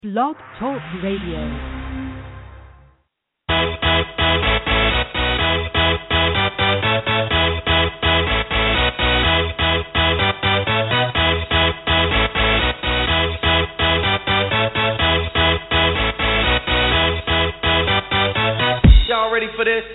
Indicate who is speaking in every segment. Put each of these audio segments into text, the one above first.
Speaker 1: Blog Talk Radio.
Speaker 2: Y'all ready for this?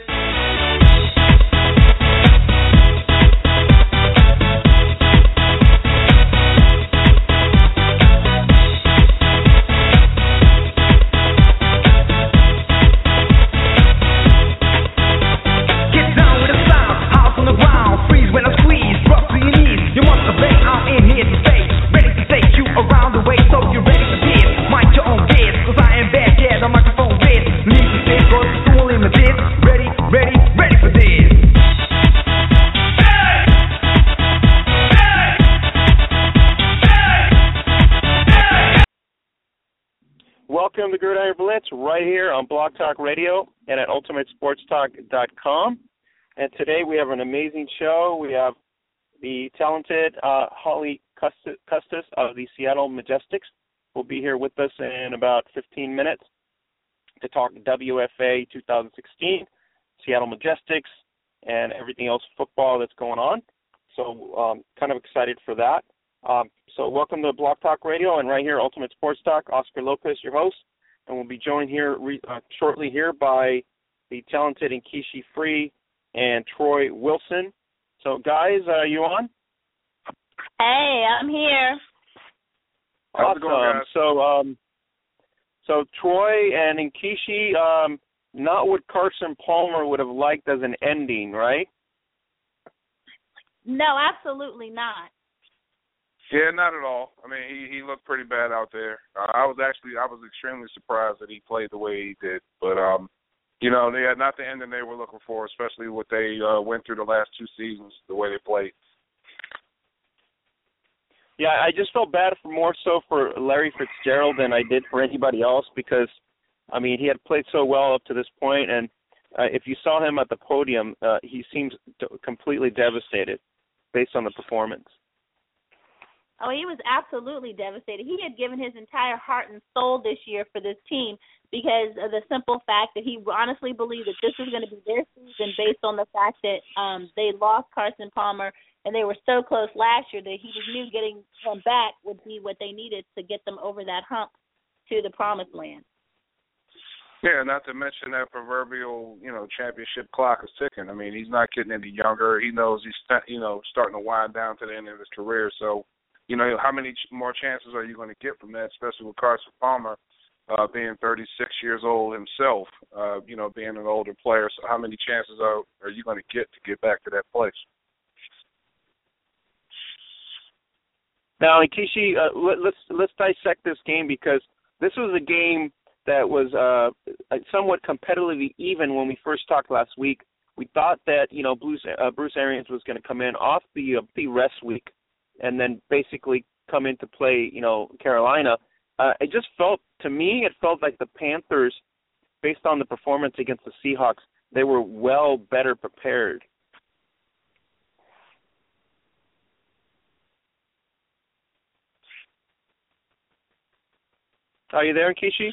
Speaker 2: Welcome to Gridiron Blitz right here on Blog Talk Radio and at UltimateSportsTalk.com. And today we have an amazing show. We have the talented Holly Custis of the Seattle Majestics will be here with us in about 15 minutes to talk WFA 2016, Seattle Majestics, and everything else football that's going on. So kind of excited for that. So welcome to Blog Talk Radio, and right here, Ultimate Sports Talk, Oscar Lopez, your host, and we'll be joined here shortly here by the talented Nkechi Free and Troy Wilson. So, guys, are you on?
Speaker 3: Hey, I'm here.
Speaker 2: How's it going, guys? So Troy and Nkechi, not what Carson Palmer would have liked as an ending, right?
Speaker 3: No, absolutely not.
Speaker 4: Yeah, not at all. I mean, he looked pretty bad out there. I was extremely surprised that he played the way he did. But, they had not the ending they were looking for, especially what they went through the last two seasons, the way they played.
Speaker 2: Yeah, I just felt bad more so for Larry Fitzgerald than I did for anybody else because, I mean, he had played so well up to this point, and if you saw him at the podium, he seems completely devastated based on the performance.
Speaker 3: Oh, he was absolutely devastated. He had given his entire heart and soul this year for this team because of the simple fact that he honestly believed that this was going to be their season based on the fact that they lost Carson Palmer and they were so close last year that he just knew getting him back would be what they needed to get them over that hump to the promised land.
Speaker 4: Yeah, not to mention that proverbial, championship clock is ticking. I mean, he's not getting any younger. He knows he's, starting to wind down to the end of his career, so how many more chances are you going to get from that, especially with Carson Palmer being 36 years old himself, being an older player. So how many chances are you going to get back to that place?
Speaker 2: Now, Nkechi, let's dissect this game because this was a game that was somewhat competitively even when we first talked last week. We thought that, Bruce Arians was going to come in off the rest week and then basically come into play, Carolina. It felt like the Panthers, based on the performance against the Seahawks, they were well better prepared. Are you there, Nkechi?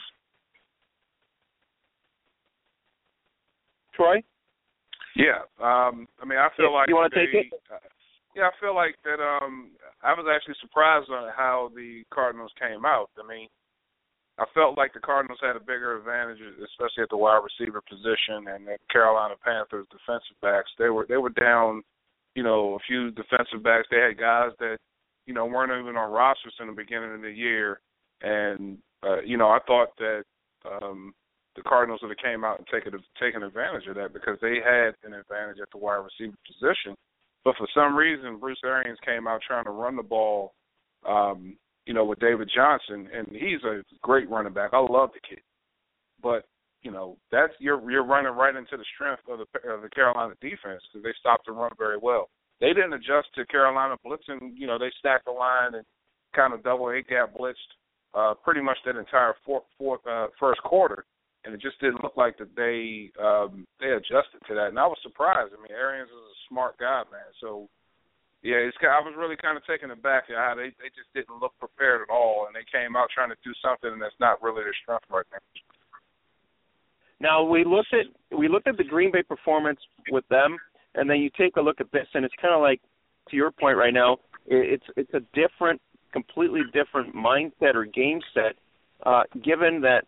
Speaker 2: Troy?
Speaker 4: Yeah. I feel like
Speaker 2: you want to take it?
Speaker 4: Yeah, I feel like that I was actually surprised on how the Cardinals came out. I mean, I felt like the Cardinals had a bigger advantage, especially at the wide receiver position, and the Carolina Panthers defensive backs. They were down, a few defensive backs. They had guys that, weren't even on rosters in the beginning of the year. And, I thought that the Cardinals would have came out and taken advantage of that because they had an advantage at the wide receiver position. But for some reason, Bruce Arians came out trying to run the ball, with David Johnson, and he's a great running back. I love the kid. But, that's you're running right into the strength of the Carolina defense because they stopped the run very well. They didn't adjust to Carolina blitzing. They stacked the line and kind of double A-gap blitzed pretty much that entire first quarter. And it just didn't look like that they adjusted to that. And I was surprised. I mean, Arians is a smart guy, man. So, Yeah, I was really kind of taken aback at how they just didn't look prepared at all, and they came out trying to do something that's not really their strength right now.
Speaker 2: Now we looked at the Green Bay performance with them, and then you take a look at this, and it's kind of like, to your point right now, it's a different, completely different mindset or game set, given that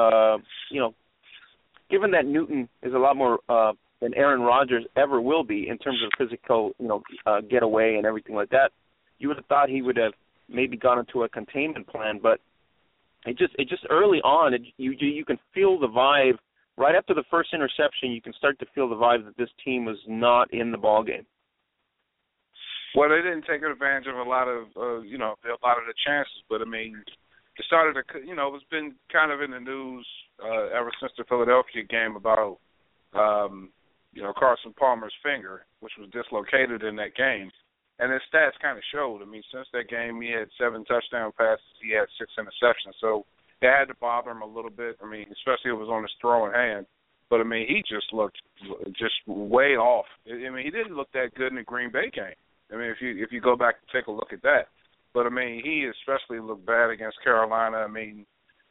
Speaker 2: given that Newton is a lot more than Aaron Rodgers ever will be in terms of physical, getaway and everything like that. You would have thought he would have maybe gone into a containment plan, but it just early on, you can feel the vibe. Right after the first interception, you can start to feel the vibe that this team was not in the ball game.
Speaker 4: Well, they didn't take advantage of a lot of the chances, but I mean, it started to, it's been kind of in the news ever since the Philadelphia game about, Carson Palmer's finger, which was dislocated in that game, and his stats kind of showed. I mean, since that game, he had 7 touchdown passes, he had 6 interceptions, so it had to bother him a little bit. I mean, especially if it was on his throwing hand. But, I mean, he just looked just way off. I mean, he didn't look that good in the Green Bay game. I mean, if you go back and take a look at that. But, I mean, he especially looked bad against Carolina. I mean,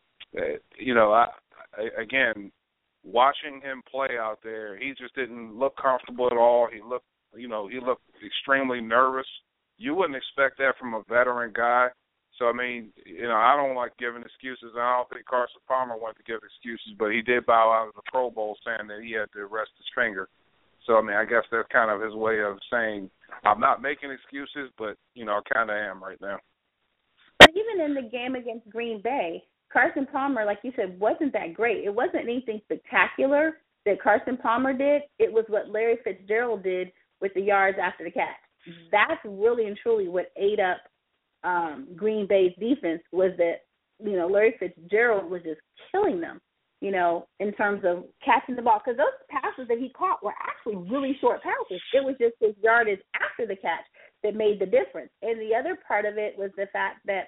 Speaker 4: again, watching him play out there, he just didn't look comfortable at all. He looked extremely nervous. You wouldn't expect that from a veteran guy. So, I mean, I don't like giving excuses. I don't think Carson Palmer wanted to give excuses, but he did bow out of the Pro Bowl saying that he had to rest his finger. So, I mean, I guess that's kind of his way of saying, I'm not making excuses, but, I kind of am right now.
Speaker 3: But even in the game against Green Bay, Carson Palmer, like you said, wasn't that great. It wasn't anything spectacular that Carson Palmer did. It was what Larry Fitzgerald did with the yards after the catch. That's really and truly what ate up Green Bay's defense, was that, Larry Fitzgerald was just killing them, in terms of catching the ball. Because those passes that he caught were actually really short passes. It was just his yardage after the catch that made the difference. And the other part of it was the fact that,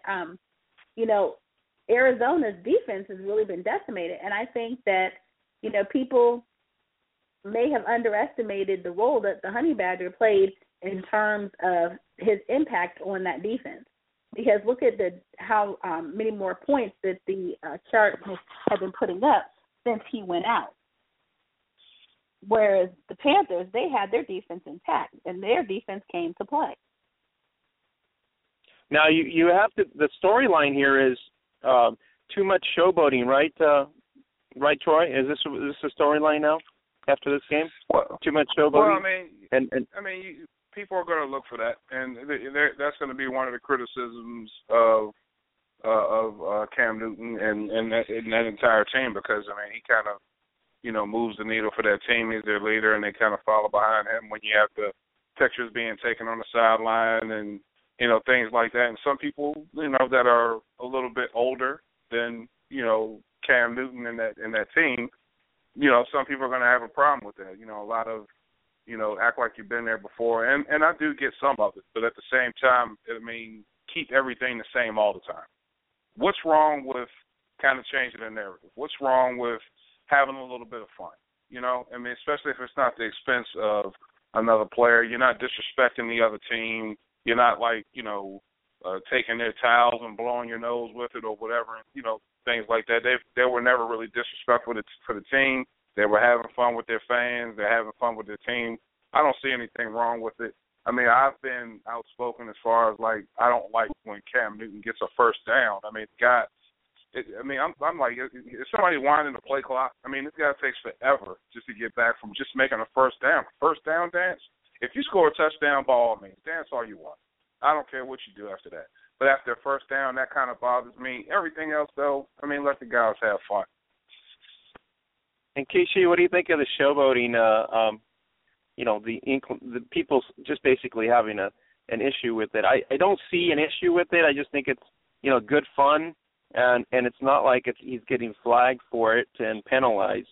Speaker 3: Arizona's defense has really been decimated. And I think that, people may have underestimated the role that the Honey Badger played in terms of his impact on that defense. Because look at how many more points that the chart has been putting up since he went out. Whereas the Panthers, they had their defense intact, and their defense came to play.
Speaker 2: Now, you have to – the storyline here is too much showboating, right? Right, Troy? Is this the storyline now after this game?
Speaker 4: Well,
Speaker 2: too much showboating?
Speaker 4: Well, people are going to look for that, and that's going to be one of the criticisms of Cam Newton and that entire team, because, I mean, he kind of, moves the needle for that team. He's their leader, and they kind of follow behind him when you have the pictures being taken on the sideline and, things like that. And some people, that are a little bit older than, Cam Newton and that team, some people are going to have a problem with that. A lot of, act like you've been there before. And I do get some of it. But at the same time, I mean, keep everything the same all the time. What's wrong with kind of changing the narrative? What's wrong with having a little bit of fun? I mean, especially if it's not the expense of another player. You're not disrespecting the other team. You're not taking their towels and blowing your nose with it or whatever, things like that. They were never really disrespectful for the team. They were having fun with their fans. They're having fun with their team. I don't see anything wrong with it. I mean, I've been outspoken as far as, I don't like when Cam Newton gets a first down. I mean, I'm like, is somebody winding the play clock? I mean, this guy takes forever just to get back from just making a first down. First down dance? If you score a touchdown, by all means, dance all you want. I don't care what you do after that. But after a first down, that kind of bothers me. Everything else, though, I mean, let the guys have fun.
Speaker 2: And Keishi, what do you think of the showboating? The people just basically having an issue with it. I don't see an issue with it. I just think it's good fun, and it's not like he's getting flagged for it and penalized.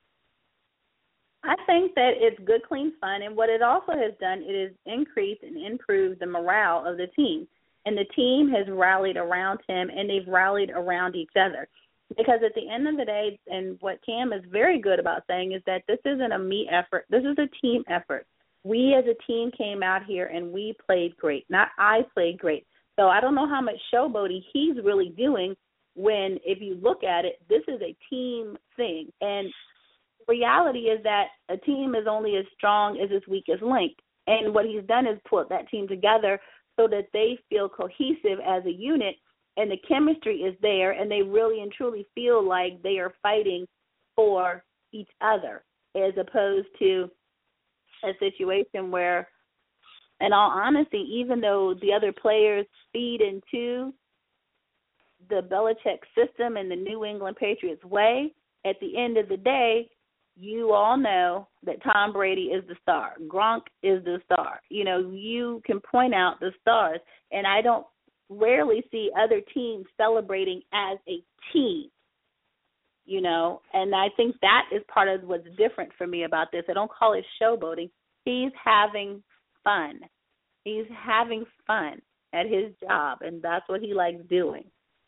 Speaker 3: I think that it's good, clean fun, and what it also has done, it has increased and improved the morale of the team. And the team has rallied around him, and they've rallied around each other. Because at the end of the day, and what Cam is very good about saying, is that this isn't a me effort. This is a team effort. we as a team came out here and we played great. Not I played great. So I don't know how much showboating he's really doing when, if you look at it, this is a team thing. And the reality is that a team is only as strong as its weakest link. And what he's done is put that team together so that they feel cohesive as a unit, and the chemistry is there, and they really and truly feel like they are fighting for each other, as opposed to a situation where, in all honesty, even though the other players feed into the Belichick system and the New England Patriots way, at the end of the day, you all know that Tom Brady is the star. Gronk is the star. You know, you can point out the stars, and I don't rarely see other teams celebrating as a team, you know, and I think that is part of what's different for me about this. I don't call it showboating. He's having fun. He's having fun at his job, and that's what he likes doing.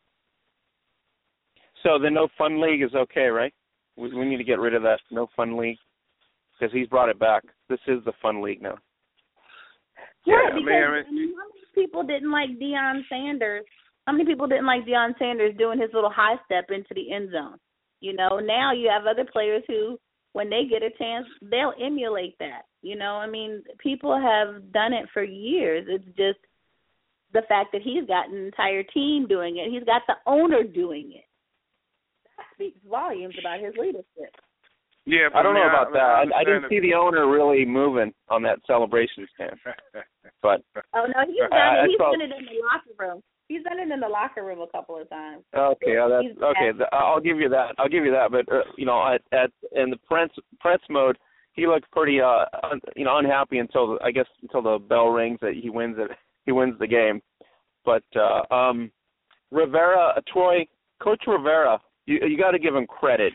Speaker 2: So the no fun league is okay, right? We need to get rid of that no fun league because he's brought it back. This is the fun league now.
Speaker 3: Yeah, because how many people didn't like Deion Sanders? How many people didn't like Deion Sanders doing his little high step into the end zone? You know, now you have other players who, when they get a chance, they'll emulate that. You know, I mean, people have done it for years. It's just the fact that he's got an entire team doing it. He's got the owner doing it. That speaks volumes about his leadership.
Speaker 4: Yeah,
Speaker 2: I don't know about that. I didn't see the owner really moving on that celebration stand. But
Speaker 3: oh no, he's done it. He's done it in the locker room. He's done it in the locker room a couple of times.
Speaker 2: Okay, I'll give you that. But you know, in the Prince mode, he looked pretty unhappy until the bell rings that he wins it. He wins the game. But Rivera, Coach Rivera, you got to give him credit.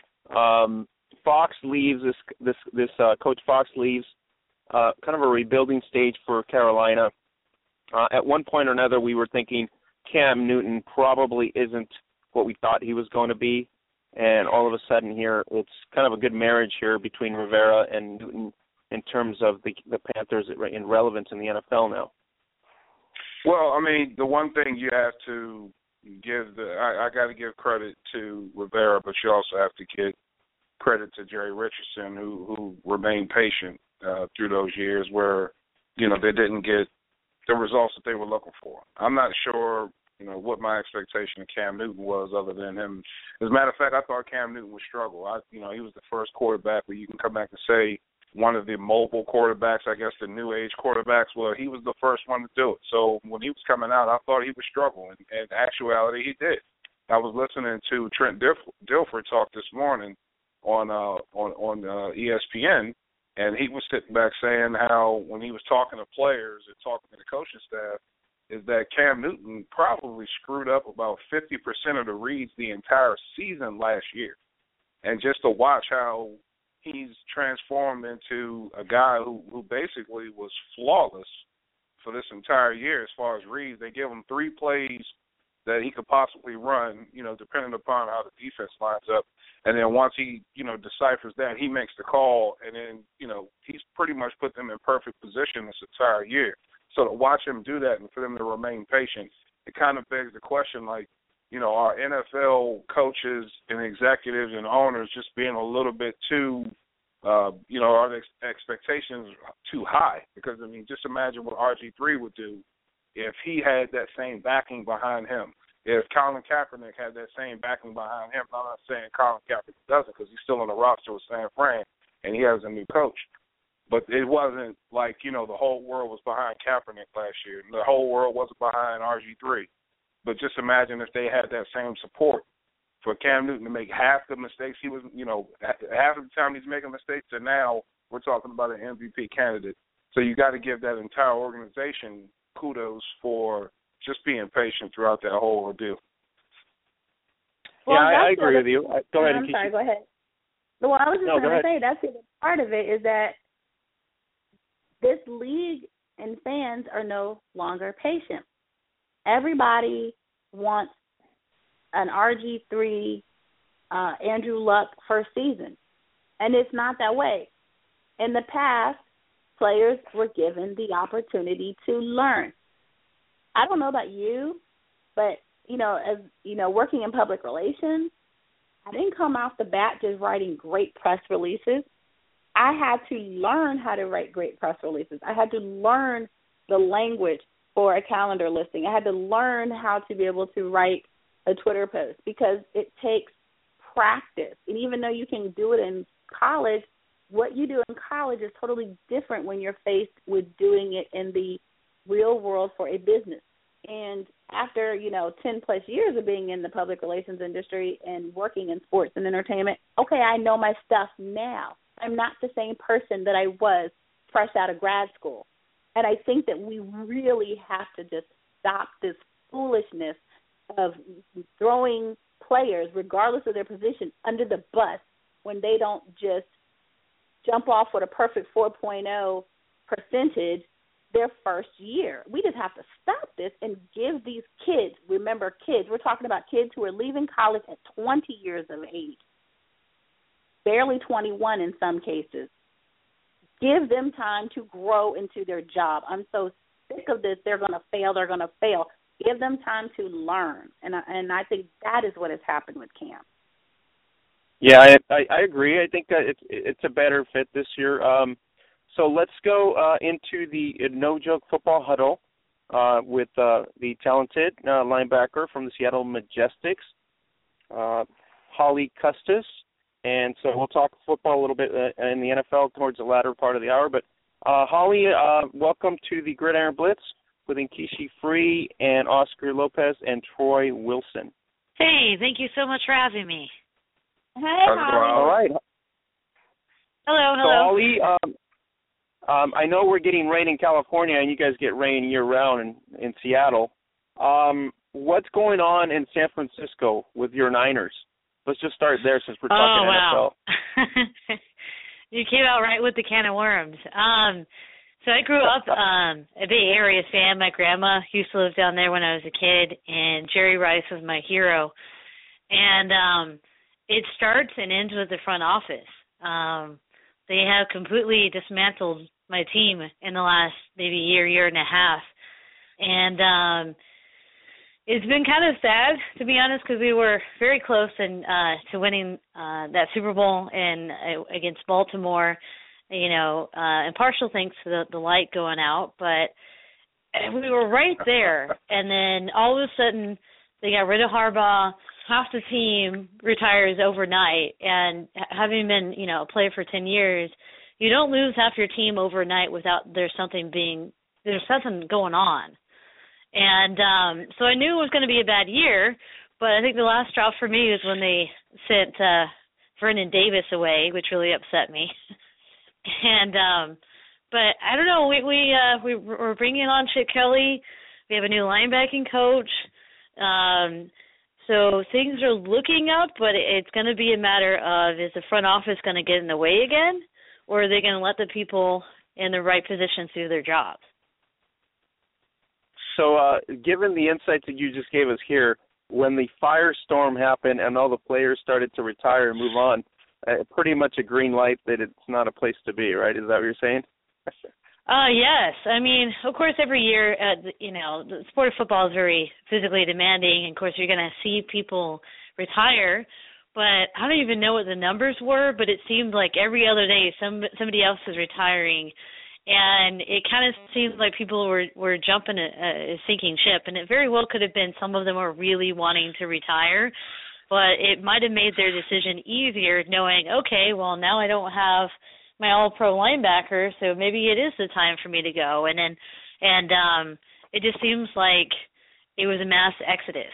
Speaker 2: Fox leaves this Coach Fox leaves kind of a rebuilding stage for Carolina. At one point or another, we were thinking Cam Newton probably isn't what we thought he was going to be, and all of a sudden here, it's kind of a good marriage here between Rivera and Newton in terms of the Panthers in relevance in the NFL now.
Speaker 4: Well, I mean, the one thing you have to give I got to give credit to Rivera, but you also have to give credit to Jerry Richardson, who remained patient through those years where, you know, they didn't get the results that they were looking for. I'm not sure, you know, what my expectation of Cam Newton was other than him. As a matter of fact, I thought Cam Newton would struggle. He was the first quarterback where you can come back and say one of the mobile quarterbacks, I guess the new age quarterbacks, well, he was the first one to do it. So when he was coming out, I thought he would struggle. And in actuality, he did. I was listening to Trent Dilfer talk this morning on ESPN, and he was sitting back saying how when he was talking to players and talking to the coaching staff, is that Cam Newton probably screwed up about 50% of the reads the entire season last year. And just to watch how he's transformed into a guy who basically was flawless for this entire year as far as reads. They give him 3 plays that he could possibly run, you know, depending upon how the defense lines up. And then once he, you know, deciphers that, he makes the call, and then, you know, he's pretty much put them in perfect position this entire year. So to watch him do that and for them to remain patient, it kind of begs the question, like, you know, are NFL coaches and executives and owners just being a little bit too, you know, are the expectations too high? Because, I mean, just imagine what RG3 would do if he had that same backing behind him. If Colin Kaepernick had that same backing behind him, I'm not saying Colin Kaepernick doesn't because he's still on the roster with San Fran and he has a new coach. But it wasn't like, you know, the whole world was behind Kaepernick last year. The whole world wasn't behind RG3. But just imagine if they had that same support for Cam Newton to make half the mistakes he was, you know, half of the time he's making mistakes, and now we're talking about an MVP candidate. So you got to give that entire organization kudos for just being patient throughout that whole ordeal.
Speaker 3: Well,
Speaker 2: yeah, I agree with you. Go ahead.
Speaker 3: I'm sorry, go ahead. Well, I was just going to say that's the part of it is that this league and fans are no longer patient. Everybody wants an RG3, Andrew Luck first season, and it's not that way. In the past, players were given the opportunity to learn. I don't know about you, but, working in public relations, I didn't come off the bat just writing great press releases. I had to learn how to write great press releases. I had to learn the language for a calendar listing. I had to learn how to be able to write a Twitter post because it takes practice. And even though you can do it in college, what you do in college is totally different when you're faced with doing it in the real world for a business. And after, 10 plus years of being in the public relations industry and working in sports and entertainment, okay, I know my stuff now. I'm not the same person that I was fresh out of grad school. And I think that we really have to just stop this foolishness of throwing players, regardless of their position, under the bus when they don't just jump off with a perfect 4.0 percentage their first year. We just have to stop this and give these kids, remember kids, we're talking about kids who are leaving college at 20 years of age, barely 21 in some cases. Give them time to grow into their job. I'm so sick of this, they're going to fail. Give them time to learn. And I think that is what has happened with Cam.
Speaker 2: Yeah, I agree. I think that it's a better fit this year. So let's go into the no-joke football huddle with the talented linebacker from the Seattle Majestics, Holly Custis. And so we'll talk football a little bit in the NFL towards the latter part of the hour. But, Holly, welcome to the Gridiron Blitz with Nkishi Free and Oscar Lopez and Troy Wilson.
Speaker 5: Hey, thank you so much for having me.
Speaker 3: Hey, Holly.
Speaker 2: All right.
Speaker 5: Hello.
Speaker 2: So, Holly, I know we're getting rain in California, and you guys get rain year-round in Seattle. What's going on in San Francisco with your Niners? Let's just start there since we're talking NFL.
Speaker 5: You came out right with the can of worms. So I grew up a Bay Area fan. My grandma used to live down there when I was a kid, and Jerry Rice was my hero. And it starts and ends with the front office. They have completely dismantled my team in the last maybe year and a half. And it's been kind of sad, to be honest, because we were very close to winning that Super Bowl against Baltimore, and partial thanks to the light going out. But we were right there, and then all of a sudden they got rid of Harbaugh. Half the team retires overnight, and having been, a player for 10 years, you don't lose half your team overnight without there's something going on. And so I knew it was going to be a bad year, but I think the last straw for me was when they sent Vernon Davis away, which really upset me. And but I don't know, we're bringing on Chip Kelly. We have a new linebacking coach. So things are looking up, but it's going to be a matter of, is the front office going to get in the way again, or are they going to let the people in the right positions do their jobs?
Speaker 2: So given the insights that you just gave us here, when the firestorm happened and all the players started to retire and move on, pretty much a green light that it's not a place to be, right? Is that what you're saying?
Speaker 5: Yes. I mean, of course, every year, the sport of football is very physically demanding. And, of course, you're going to see people retire. But I don't even know what the numbers were, but it seemed like every other day somebody else is retiring. And it kind of seemed like people were jumping a sinking ship. And it very well could have been some of them were really wanting to retire. But it might have made their decision easier knowing, okay, well, now I don't have my all-pro linebacker, so maybe it is the time for me to go. And it just seems like it was a mass exodus.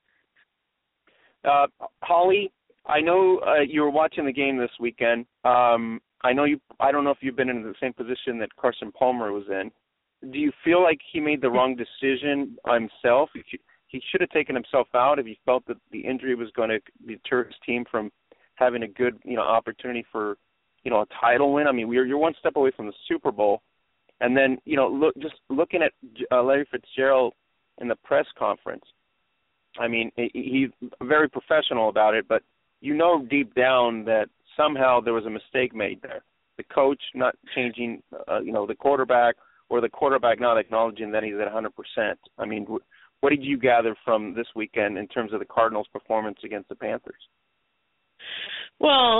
Speaker 2: Holly, I know you were watching the game this weekend. I don't know if you've been in the same position that Carson Palmer was in. Do you feel like he made the wrong decision himself? He should have taken himself out if he felt that the injury was going to deter his team from having a good, opportunity for, a title win. I mean, you're one step away from the Super Bowl. And then, looking at Larry Fitzgerald in the press conference, I mean, he's very professional about it, but deep down that somehow there was a mistake made there. the coach not changing, the quarterback, or the quarterback not acknowledging that he's at 100%. I mean, what did you gather from this weekend in terms of the Cardinals' performance against the Panthers?
Speaker 5: Well,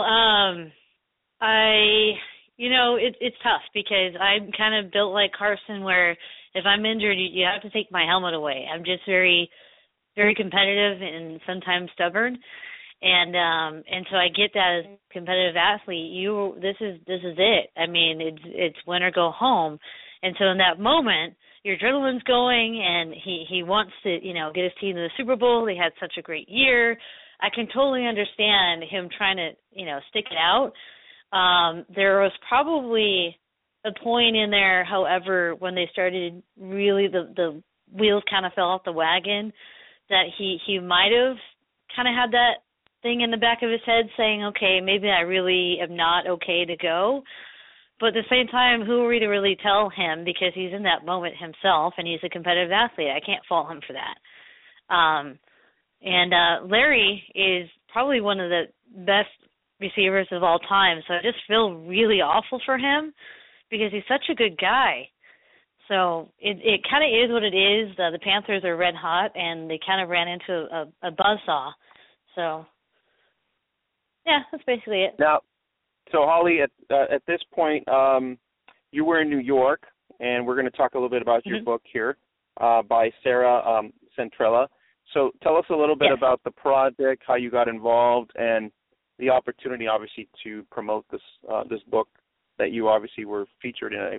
Speaker 5: it's tough because I'm kind of built like Carson, where if I'm injured, you have to take my helmet away. I'm just very, very competitive and sometimes stubborn, and so I get that as a competitive athlete. This is it. I mean, it's win or go home, and so in that moment, your adrenaline's going, and he wants to get his team to the Super Bowl. They had such a great year. I can totally understand him trying to stick it out. There was probably a point in there, however, when they started really the wheels kind of fell off the wagon, that he might have kind of had that thing in the back of his head saying, okay, maybe I really am not okay to go. But at the same time, who are we to really tell him, because he's in that moment himself and he's a competitive athlete. I can't fault him for that. And Larry is probably one of the best receivers of all time, so I just feel really awful for him because he's such a good guy. So it kind of is what it is. The Panthers are red hot, and they kind of ran into a buzzsaw. So, yeah, that's basically it.
Speaker 2: Now, so Holly, at this point, you were in New York, and we're going to talk a little bit about your book here by Sarah Centrella. So tell us a little bit about the project, how you got involved, and the opportunity, obviously, to promote this book that you obviously were featured in.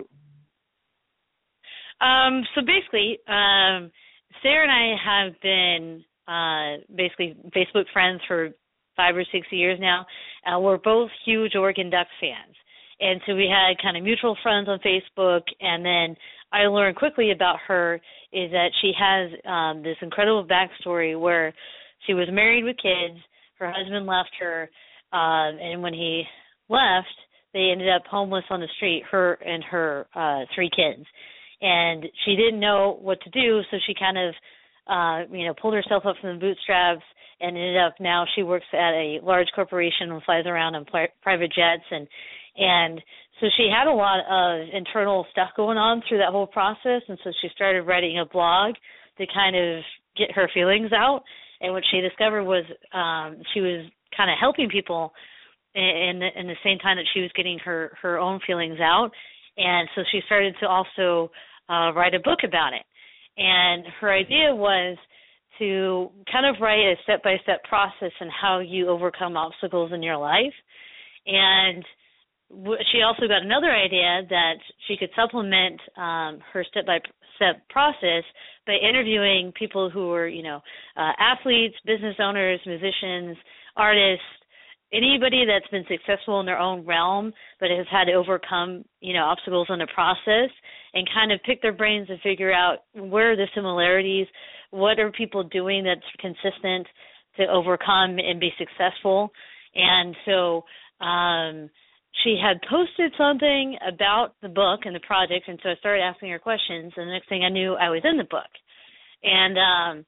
Speaker 5: So basically, Sarah and I have been basically Facebook friends for 5 or 6 years now. We're both huge Oregon Ducks fans. And so we had kind of mutual friends on Facebook, and then I learned quickly about her is that she has this incredible backstory where she was married with kids, her husband left her, and when he left, they ended up homeless on the street, her and her 3 kids. And she didn't know what to do, so she kind of, pulled herself up from the bootstraps and ended up now she works at a large corporation and flies around in private jets. And so she had a lot of internal stuff going on through that whole process, and so she started writing a blog to kind of get her feelings out. And what she discovered was she was kind of helping people in the same time that she was getting her own feelings out. And so she started to also write a book about it. And her idea was to kind of write a step-by-step process in how you overcome obstacles in your life. And she also got another idea that she could supplement her step-by-step process by interviewing people who were, athletes, business owners, musicians, artists, anybody that's been successful in their own realm but has had to overcome, obstacles in the process, and kind of pick their brains and figure out where are the similarities, what are people doing that's consistent to overcome and be successful. And so she had posted something about the book and the project, and so I started asking her questions, and the next thing I knew, I was in the book. And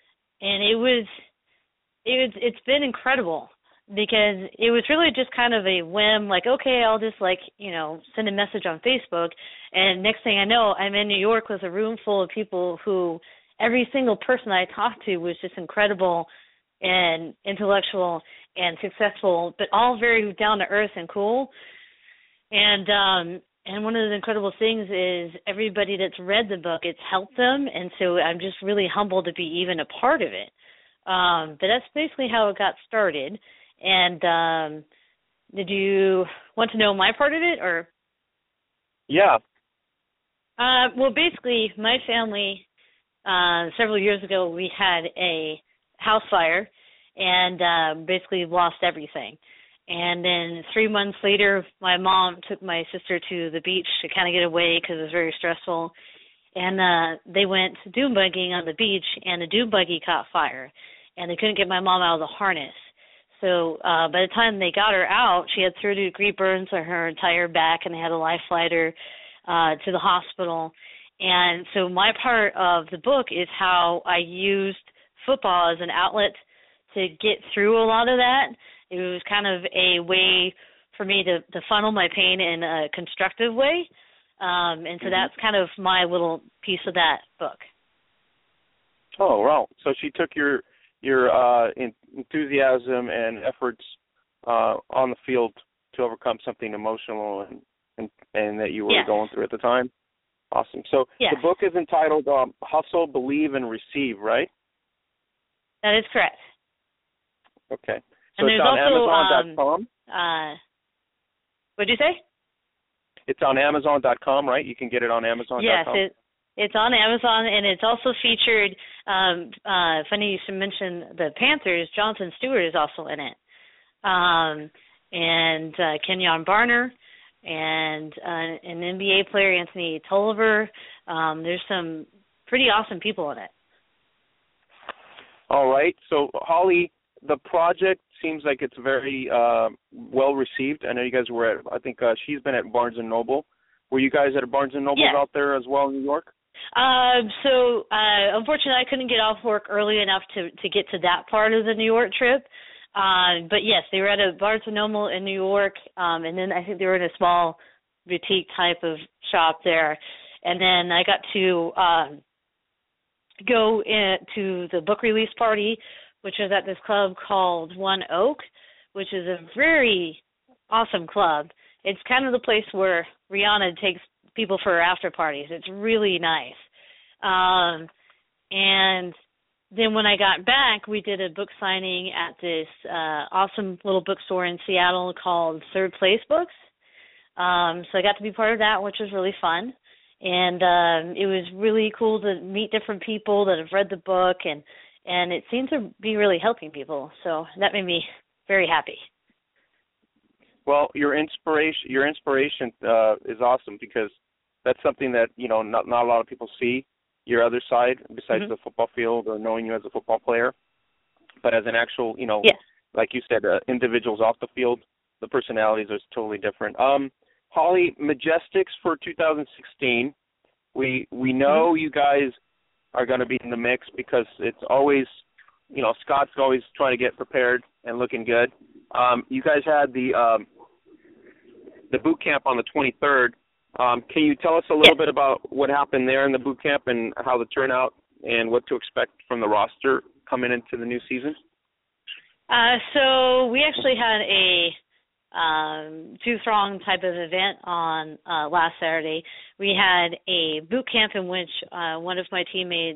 Speaker 5: it's been incredible, because it was really just kind of a whim, like, okay, I'll just send a message on Facebook, and next thing I know, I'm in New York with a room full of people who every single person I talked to was just incredible and intellectual and successful, but all very down to earth and cool. And one of the incredible things is everybody that's read the book, it's helped them, and so I'm just really humbled to be even a part of it. But that's basically how it got started. And did you want to know my part of it, or?
Speaker 2: Yeah.
Speaker 5: Well, basically, my family, several years ago, we had a house fire and basically lost everything. And then 3 months later, my mom took my sister to the beach to kind of get away because it was very stressful. And they went dune buggying on the beach, and the dune buggy caught fire. And they couldn't get my mom out of the harness. So by the time they got her out, she had 30-degree burns on her entire back, and they had to life flight her to the hospital. And so my part of the book is how I used football as an outlet to get through a lot of that. It was kind of a way for me to funnel my pain in a constructive way. And so that's kind of my little piece of that book.
Speaker 2: Oh, wow. So she took your enthusiasm and efforts on the field to overcome something emotional and that you were going through at the time. Awesome. So the book is entitled Hustle, Believe, and Receive, right?
Speaker 5: That is correct.
Speaker 2: Okay. So
Speaker 5: and
Speaker 2: it's on Amazon.com?
Speaker 5: What'd you say?
Speaker 2: It's on Amazon.com, right? You can get it on Amazon.com?
Speaker 5: Yes, it's on Amazon, and it's also featured, funny you should mention the Panthers, Jonathan Stewart is also in it, and Kenyon Barner, and an NBA player, Anthony Tolliver. There's some pretty awesome people in it.
Speaker 2: All right. So, Holly, the project seems like it's very well received. I know you guys were at, I think she's been at Barnes & Noble. Were you guys at Barnes & Noble out there as well in New York?
Speaker 5: So unfortunately, I couldn't get off work early enough to get to that part of the New York trip. But yes, they were at a Barnes & Noble in New York, and then I think they were in a small boutique type of shop there. And then I got to go to the book release party, which is at this club called One Oak, which is a very awesome club. It's kind of the place where Rihanna takes people for her after parties. It's really nice. And then when I got back, we did a book signing at this awesome little bookstore in Seattle called Third Place Books. So I got to be part of that, which was really fun. And it was really cool to meet different people that have read the book, and it seemed to be really helping people. So that made me very happy.
Speaker 2: Well, your inspiration is awesome, because that's something that, you know, not a lot of people see, your other side, besides the football field or knowing you as a football player. But as an actual, you know, like you said, individuals off the field, the personalities are totally different. Holly, Majestics for 2016, we know you guys are going to be in the mix, because it's always, you know, Scott's always trying to get prepared and looking good. You guys had the boot camp on the 23rd. Can you tell us a little bit about what happened there in the boot camp and how the turnout and what to expect from the roster coming into the new season?
Speaker 5: So we actually had a two-throng type of event on last Saturday. We had a boot camp in which one of my teammates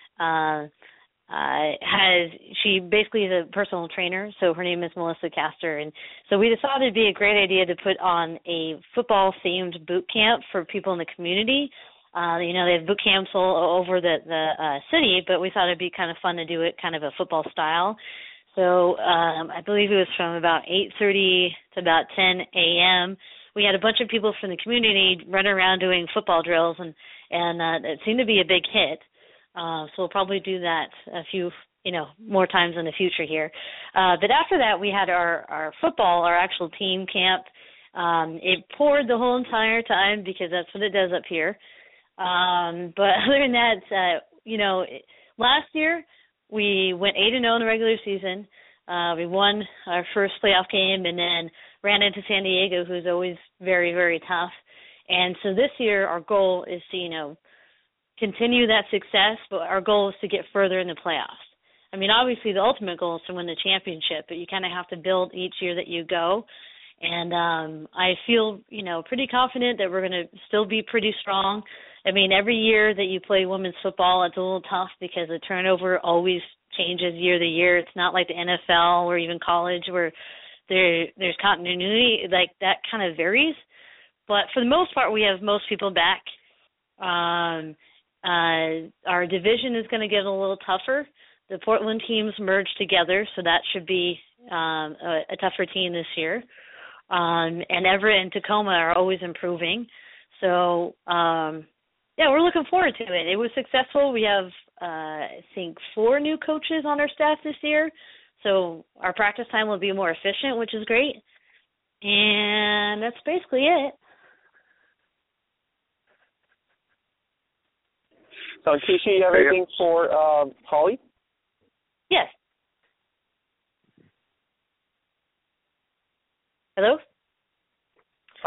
Speaker 5: she basically is a personal trainer, so her name is Melissa Castor, and so we decided it'd be a great idea to put on a football-themed boot camp for people in the community. You know, they have boot camps all over the city, but we thought it'd be kind of fun to do it kind of a football style. So I believe it was from about 8:30 to about 10 a.m. We had a bunch of people from the community running around doing football drills, and it seemed to be a big hit. So we'll probably do that a few, more times in the future here. But after that, we had our football, our actual team camp. It poured the whole entire time because that's what it does up here. But other than that, last year we went 8-0 in the regular season. We won our first playoff game and then ran into San Diego, who's always very, very tough. And so this year our goal is to, continue that success, but our goal is to get further in the playoffs. I mean, obviously the ultimate goal is to win the championship, but you kind of have to build each year that you go. And I feel, pretty confident that we're going to still be pretty strong. I mean, every year that you play women's football, it's a little tough because the turnover always changes year to year. It's not like the NFL or even college where there's continuity. Like, that kind of varies. But for the most part, we have most people back. Our division is going to get a little tougher. The Portland teams merged together, so that should be a tougher team this year. And Everett and Tacoma are always improving. So, we're looking forward to it. It was successful. We have, I think, 4 new coaches on our staff this year. So our practice time will be more efficient, which is great. And that's basically it.
Speaker 2: So, Keisha, you have anything for Holly?
Speaker 5: Yes. Hello?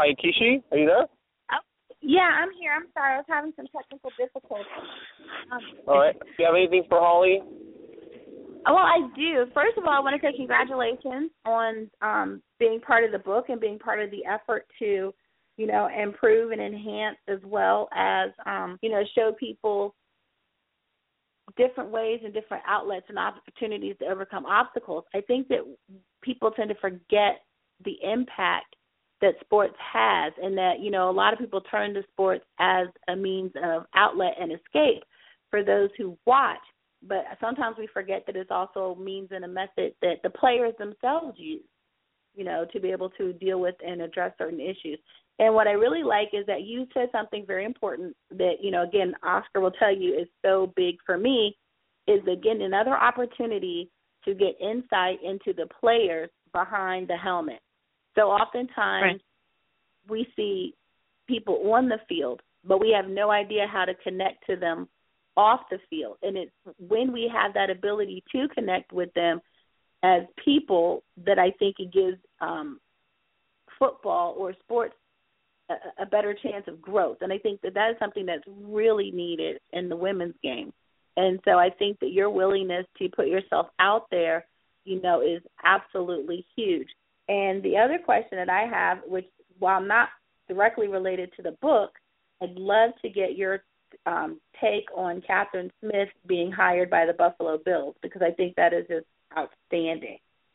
Speaker 2: Kishi, are you there?
Speaker 3: Yeah, I'm here. I'm sorry. I was having some technical difficulties.
Speaker 2: All right. Do you have anything for Holly?
Speaker 3: Well, I do. First of all, I want to say congratulations on being part of the book and being part of the effort to, improve and enhance, as well as, show people different ways and different outlets and opportunities to overcome obstacles. I think that people tend to forget the impact that sports has, and that, a lot of people turn to sports as a means of outlet and escape for those who watch. But sometimes we forget that it's also a means and a method that the players themselves use, to be able to deal with and address certain issues. And what I really like is that you said something very important that, again, Oscar will tell you is so big for me, is, again, another opportunity to get insight into the players behind the helmet. So oftentimes we see people on the field, but we have no idea how to connect to them off the field. And it's when we have that ability to connect with them as people that I think it gives football or sports a better chance of growth. And I think that is something that's really needed in the women's game. And so I think that your willingness to put yourself out there, is absolutely huge. And the other question that I have, which, while not directly related to the book, I'd love to get your take on Catherine Smith being hired by the Buffalo Bills, because I think that is just outstanding.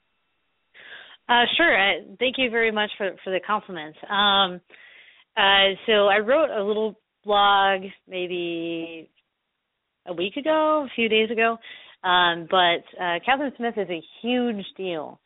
Speaker 5: Sure. Thank you very much for the compliments. So I wrote a little blog maybe a few days ago, but Catherine Smith is a huge deal.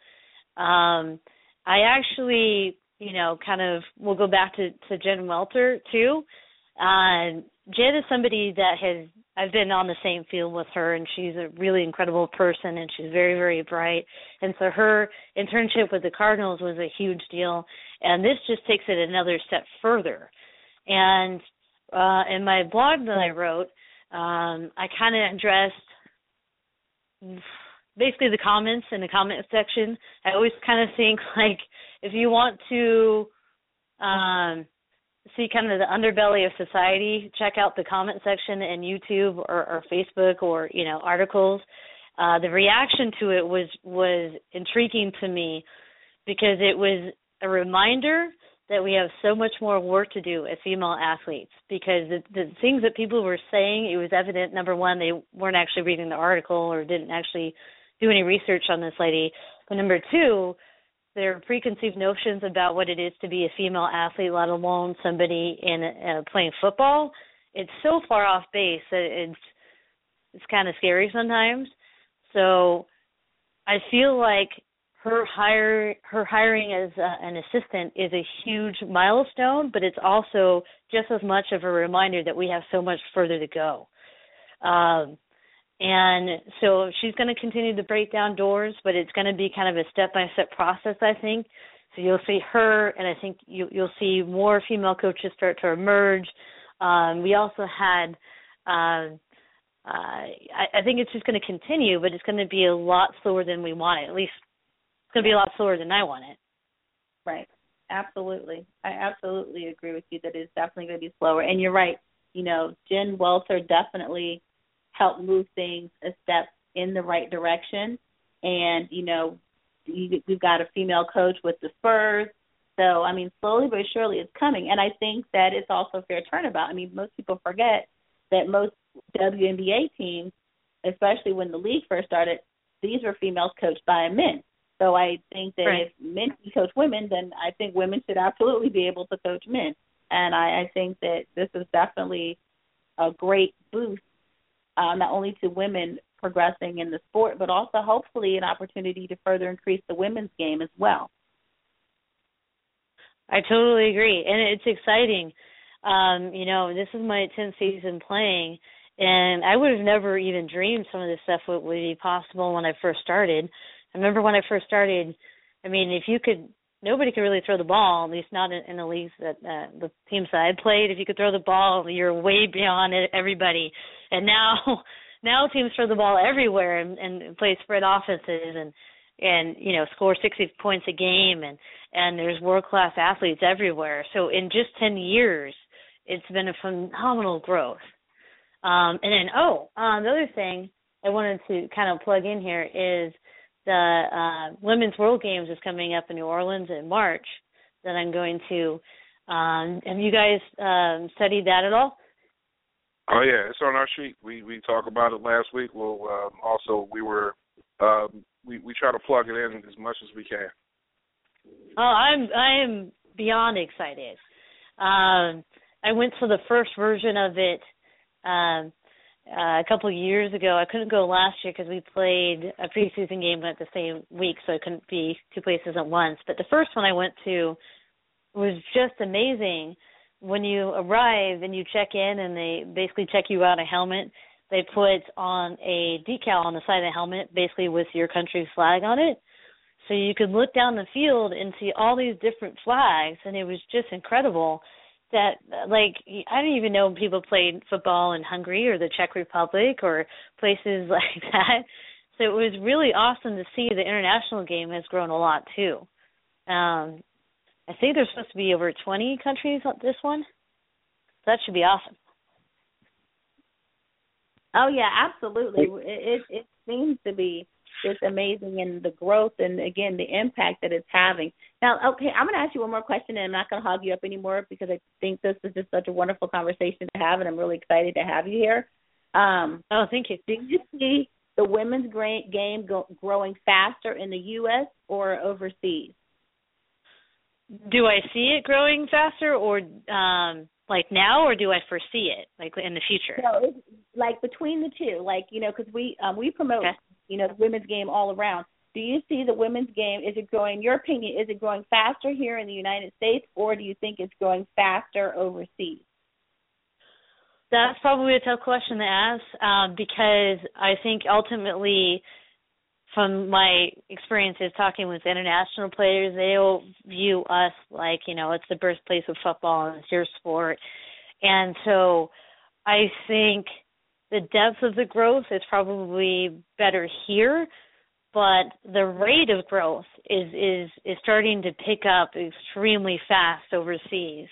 Speaker 5: I actually, we'll go back to Jen Welter too. Jen is somebody that I've been on the same field with her, and she's a really incredible person, and she's very, very bright. And so her internship with the Cardinals was a huge deal, and this just takes it another step further. And in my blog that I wrote, I kind of addressed basically the comments in the comment section. I always kind of think, like, if you want to see kind of the underbelly of society, check out the comment section in YouTube or Facebook or, articles. The reaction to it was intriguing to me, because it was a reminder that we have so much more work to do as female athletes, because the things that people were saying, it was evident, number one, they weren't actually reading the article or didn't actually do any research on this lady. But number two, their preconceived notions about what it is to be a female athlete, let alone somebody in playing football, it's so far off base that it's kind of scary sometimes. So I feel like her hiring as an assistant is a huge milestone, but it's also just as much of a reminder that we have so much further to go. And so she's going to continue to break down doors, but it's going to be kind of a step-by-step process, I think. So you'll see her, and I think you'll see more female coaches start to emerge. We also had, I think it's just going to continue, but it's going to be a lot slower than we want it. At least it's going to be a lot slower than I want it.
Speaker 3: Right. Absolutely. I absolutely agree with you that it's definitely going to be slower. And you're right. Jen Welter definitely help move things a step in the right direction. And, we've got a female coach with the Spurs. So, slowly but surely it's coming. And I think that it's also a fair turnabout. Most people forget that most WNBA teams, especially when the league first started, these were females coached by men. So I think that if men can coach women, then I think women should absolutely be able to coach men. And I think that this is definitely a great boost, not only to women progressing in the sport, but also hopefully an opportunity to further increase the women's game as well.
Speaker 5: I totally agree. And it's exciting. This is my 10th season playing, and I would have never even dreamed some of this stuff would be possible when I first started. I remember when I first started, nobody could really throw the ball, at least not in the leagues that the teams that I played. If you could throw the ball, you're way beyond everybody. And now teams throw the ball everywhere and play spread offenses. And, and score 60 points a game, and there's world-class athletes everywhere. So in just 10 years, it's been a phenomenal growth. And then, the other thing I wanted to kind of plug in here is the Women's World Games is coming up in New Orleans in March that I'm going to. Have you guys studied that at all?
Speaker 4: Oh yeah, it's on our sheet. We talked about it last week. We'll also we try to plug it in as much as we can.
Speaker 5: Oh, I am beyond excited. I went to the first version of it a couple of years ago. I couldn't go last year because we played a preseason game at the same week, so I couldn't be two places at once. But the first one I went to was just amazing. When you arrive and you check in and they basically check you out a helmet, they put on a decal on the side of the helmet basically with your country's flag on it. So you could look down the field and see all these different flags, and it was just incredible that, like, I didn't even know people played football in Hungary or the Czech Republic or places like that. So it was really awesome to see the international game has grown a lot too. I think there's supposed to be over 20 countries on this one. So that should be awesome.
Speaker 3: Oh, yeah, absolutely. It seems to be just amazing in the growth and, again, the impact that it's having. Now, okay, I'm going to ask you one more question, and I'm not going to hog you up anymore because I think this is just such a wonderful conversation to have, and I'm really excited to have you here.
Speaker 5: Thank you.
Speaker 3: Do you see the women's game growing faster in the U.S. or overseas?
Speaker 5: Do I see it growing faster or like now, or do I foresee it like in the future?
Speaker 3: No, it's like between the two, like, because we promote, the women's game all around. Do you see the women's game, is it growing, in your opinion, is it growing faster here in the United States, or do you think it's growing faster overseas?
Speaker 5: That's probably a tough question to ask because I think ultimately, from my experiences talking with international players, they'll view us like, it's the birthplace of football and it's your sport. And so I think the depth of the growth is probably better here, but the rate of growth is starting to pick up extremely fast overseas.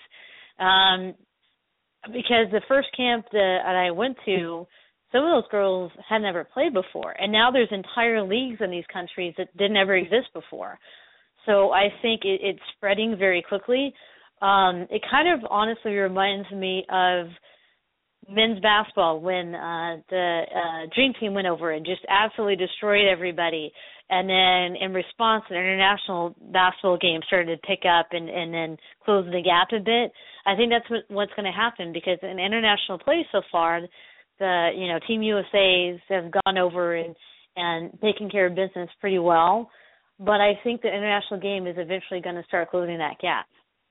Speaker 5: Because the first camp that I went to, some of those girls had never played before, and now there's entire leagues in these countries that didn't ever exist before. So I think it's spreading very quickly. It kind of honestly reminds me of men's basketball when the Dream Team went over and just absolutely destroyed everybody. And then in response, the international basketball game started to pick up and then close the gap a bit. I think that's what's going to happen because in international play so far, the Team USA's have gone over and taken care of business pretty well, but I think the international game is eventually going to start closing that gap.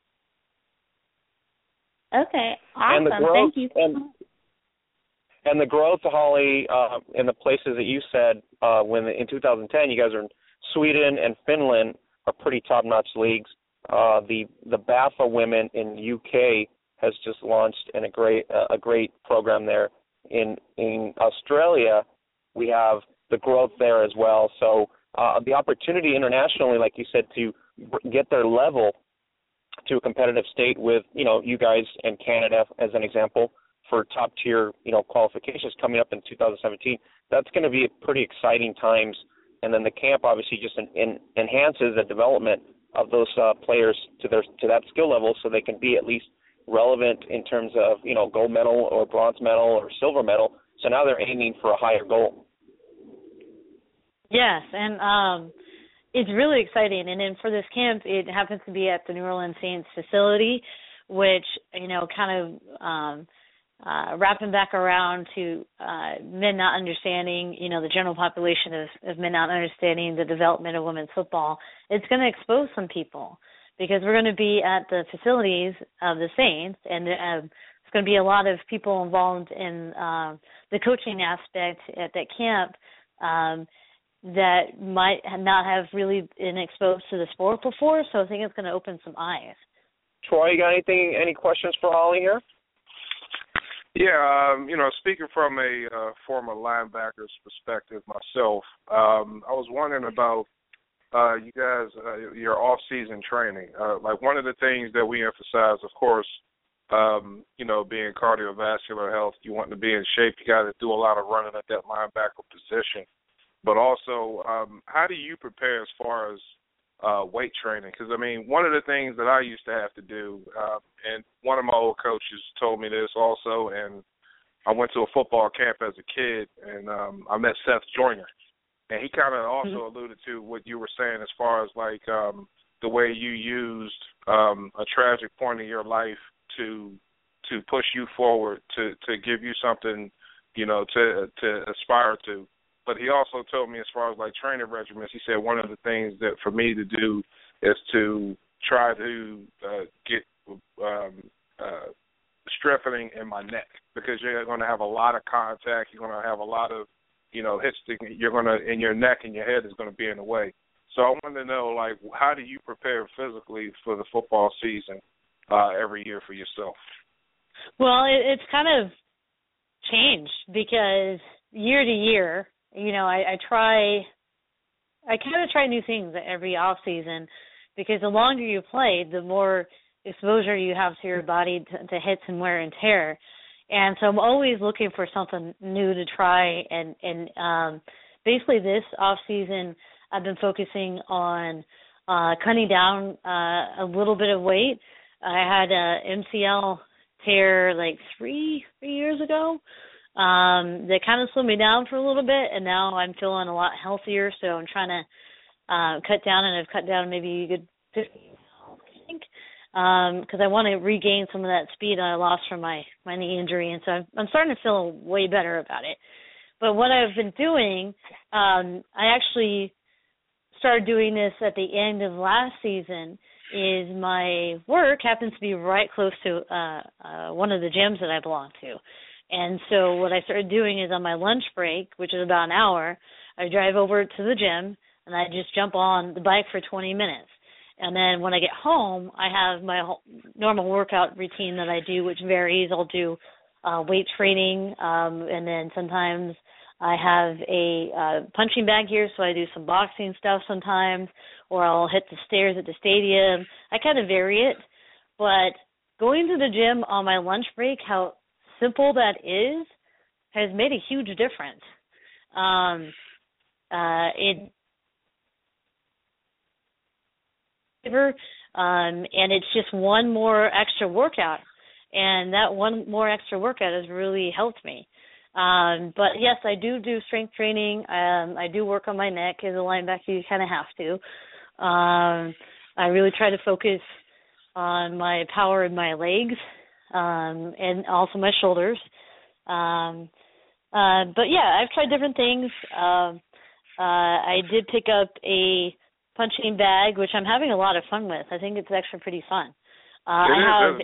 Speaker 3: Okay, awesome. Thank you.
Speaker 2: And the growth, Holly, in the places that you said when in 2010, you guys are in Sweden and Finland are pretty top-notch leagues. The BAFA women in UK has just launched in a great program there. In Australia, we have the growth there as well. So the opportunity internationally, like you said, to get their level to a competitive state with, you guys and Canada as an example for top-tier, qualifications coming up in 2017, that's going to be pretty exciting times. And then the camp obviously just enhances the development of those players to that skill level so they can be at least relevant in terms of, gold medal or bronze medal or silver medal. So now they're aiming for a higher goal.
Speaker 5: Yes, and it's really exciting. And then for this camp, it happens to be at the New Orleans Saints facility, which, kind of wrapping back around to men not understanding, the general population of men not understanding the development of women's football. It's going to expose some people, because we're going to be at the facilities of the Saints, and there's going to be a lot of people involved in the coaching aspect at that camp that might not have really been exposed to the sport before, so I think it's going to open some eyes.
Speaker 2: Troy, you got any questions for Holly here?
Speaker 4: Yeah, speaking from a former linebacker's perspective myself, I was wondering about you guys, your off-season training. Like one of the things that we emphasize, of course, being cardiovascular health, you want to be in shape. You got to do a lot of running at that linebacker position. But also, how do you prepare as far as weight training? Because, I mean, one of the things that I used to have to do, and one of my old coaches told me this also, and I went to a football camp as a kid, and I met Seth Joyner. And he kind of also alluded to what you were saying as far as, like, the way you used a tragic point in your life to push you forward, to give you something, to aspire to. But he also told me as far as, like, training regimens, he said one of the things that for me to do is to try to get strengthening in my neck, because you're going to have a lot of contact. You're going to have a lot of, hits. You're going to, and your neck and your head is going to be in the way. So I wanted to know, like, how do you prepare physically for the football season every year for yourself?
Speaker 5: Well, it's kind of changed because year to year, I kind of try new things every off season, because the longer you play, the more exposure you have to your body to hits and wear and tear. And so I'm always looking for something new to try. And basically this off season, I've been focusing on cutting down a little bit of weight. I had a MCL tear like three years ago. That kind of slowed me down for a little bit, and now I'm feeling a lot healthier, so I'm trying to cut down, and I've cut down maybe a good 50 pounds, I think, because I want to regain some of that speed I lost from my knee injury, and so I'm starting to feel way better about it. But what I've been doing, I actually started doing this at the end of last season, is my work happens to be right close to one of the gyms that I belong to. And so what I started doing is on my lunch break, which is about an hour, I drive over to the gym, and I just jump on the bike for 20 minutes. And then when I get home, I have my normal workout routine that I do, which varies. I'll do weight training, and then sometimes I have a punching bag here, so I do some boxing stuff sometimes, or I'll hit the stairs at the stadium. I kind of vary it. But going to the gym on my lunch break, how simple that is, has made a huge difference. And it's just one more extra workout, and that one more extra workout has really helped me. But yes, I do strength training. I do work on my neck. As a linebacker, you kind of have to. I really try to focus on my power in my legs, and also my shoulders. But yeah, I've tried different things. I did pick up a punching bag, which I'm having a lot of fun with. I think it's actually pretty fun. It's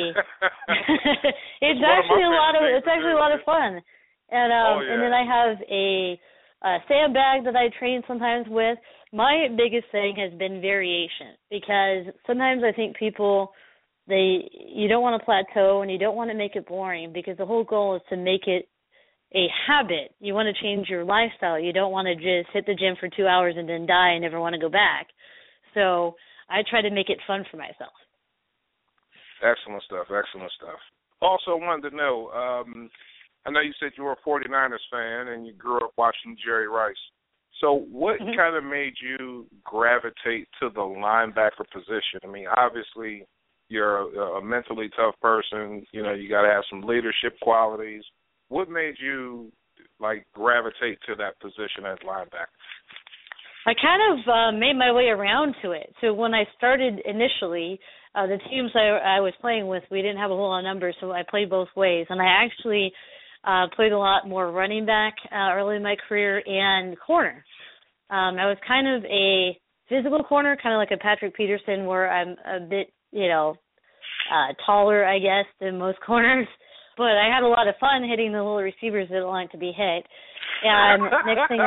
Speaker 5: actually a lot of fun. And and then I have a sandbag that I train sometimes with. My biggest thing has been variation, because sometimes I think people, you don't want to plateau and you don't want to make it boring, because the whole goal is to make it a habit. You want to change your lifestyle. You don't want to just hit the gym for 2 hours and then die and never want to go back. So I try to make it fun for myself.
Speaker 4: Excellent stuff. Also wanted to know, I know you said you were a 49ers fan and you grew up watching Jerry Rice. So what kind of made you gravitate to the linebacker position? I mean, obviously you're a mentally tough person. You got to have some leadership qualities. What made you, gravitate to that position as linebacker?
Speaker 5: I kind of made my way around to it. So when I started initially, the teams I was playing with, we didn't have a whole lot of numbers, so I played both ways. And I actually played a lot more running back early in my career and corner. I was kind of a physical corner, kind of like a Patrick Peterson, where I'm a bit, taller, I guess, than most corners. But I had a lot of fun hitting the little receivers that don't like to be hit. And next thing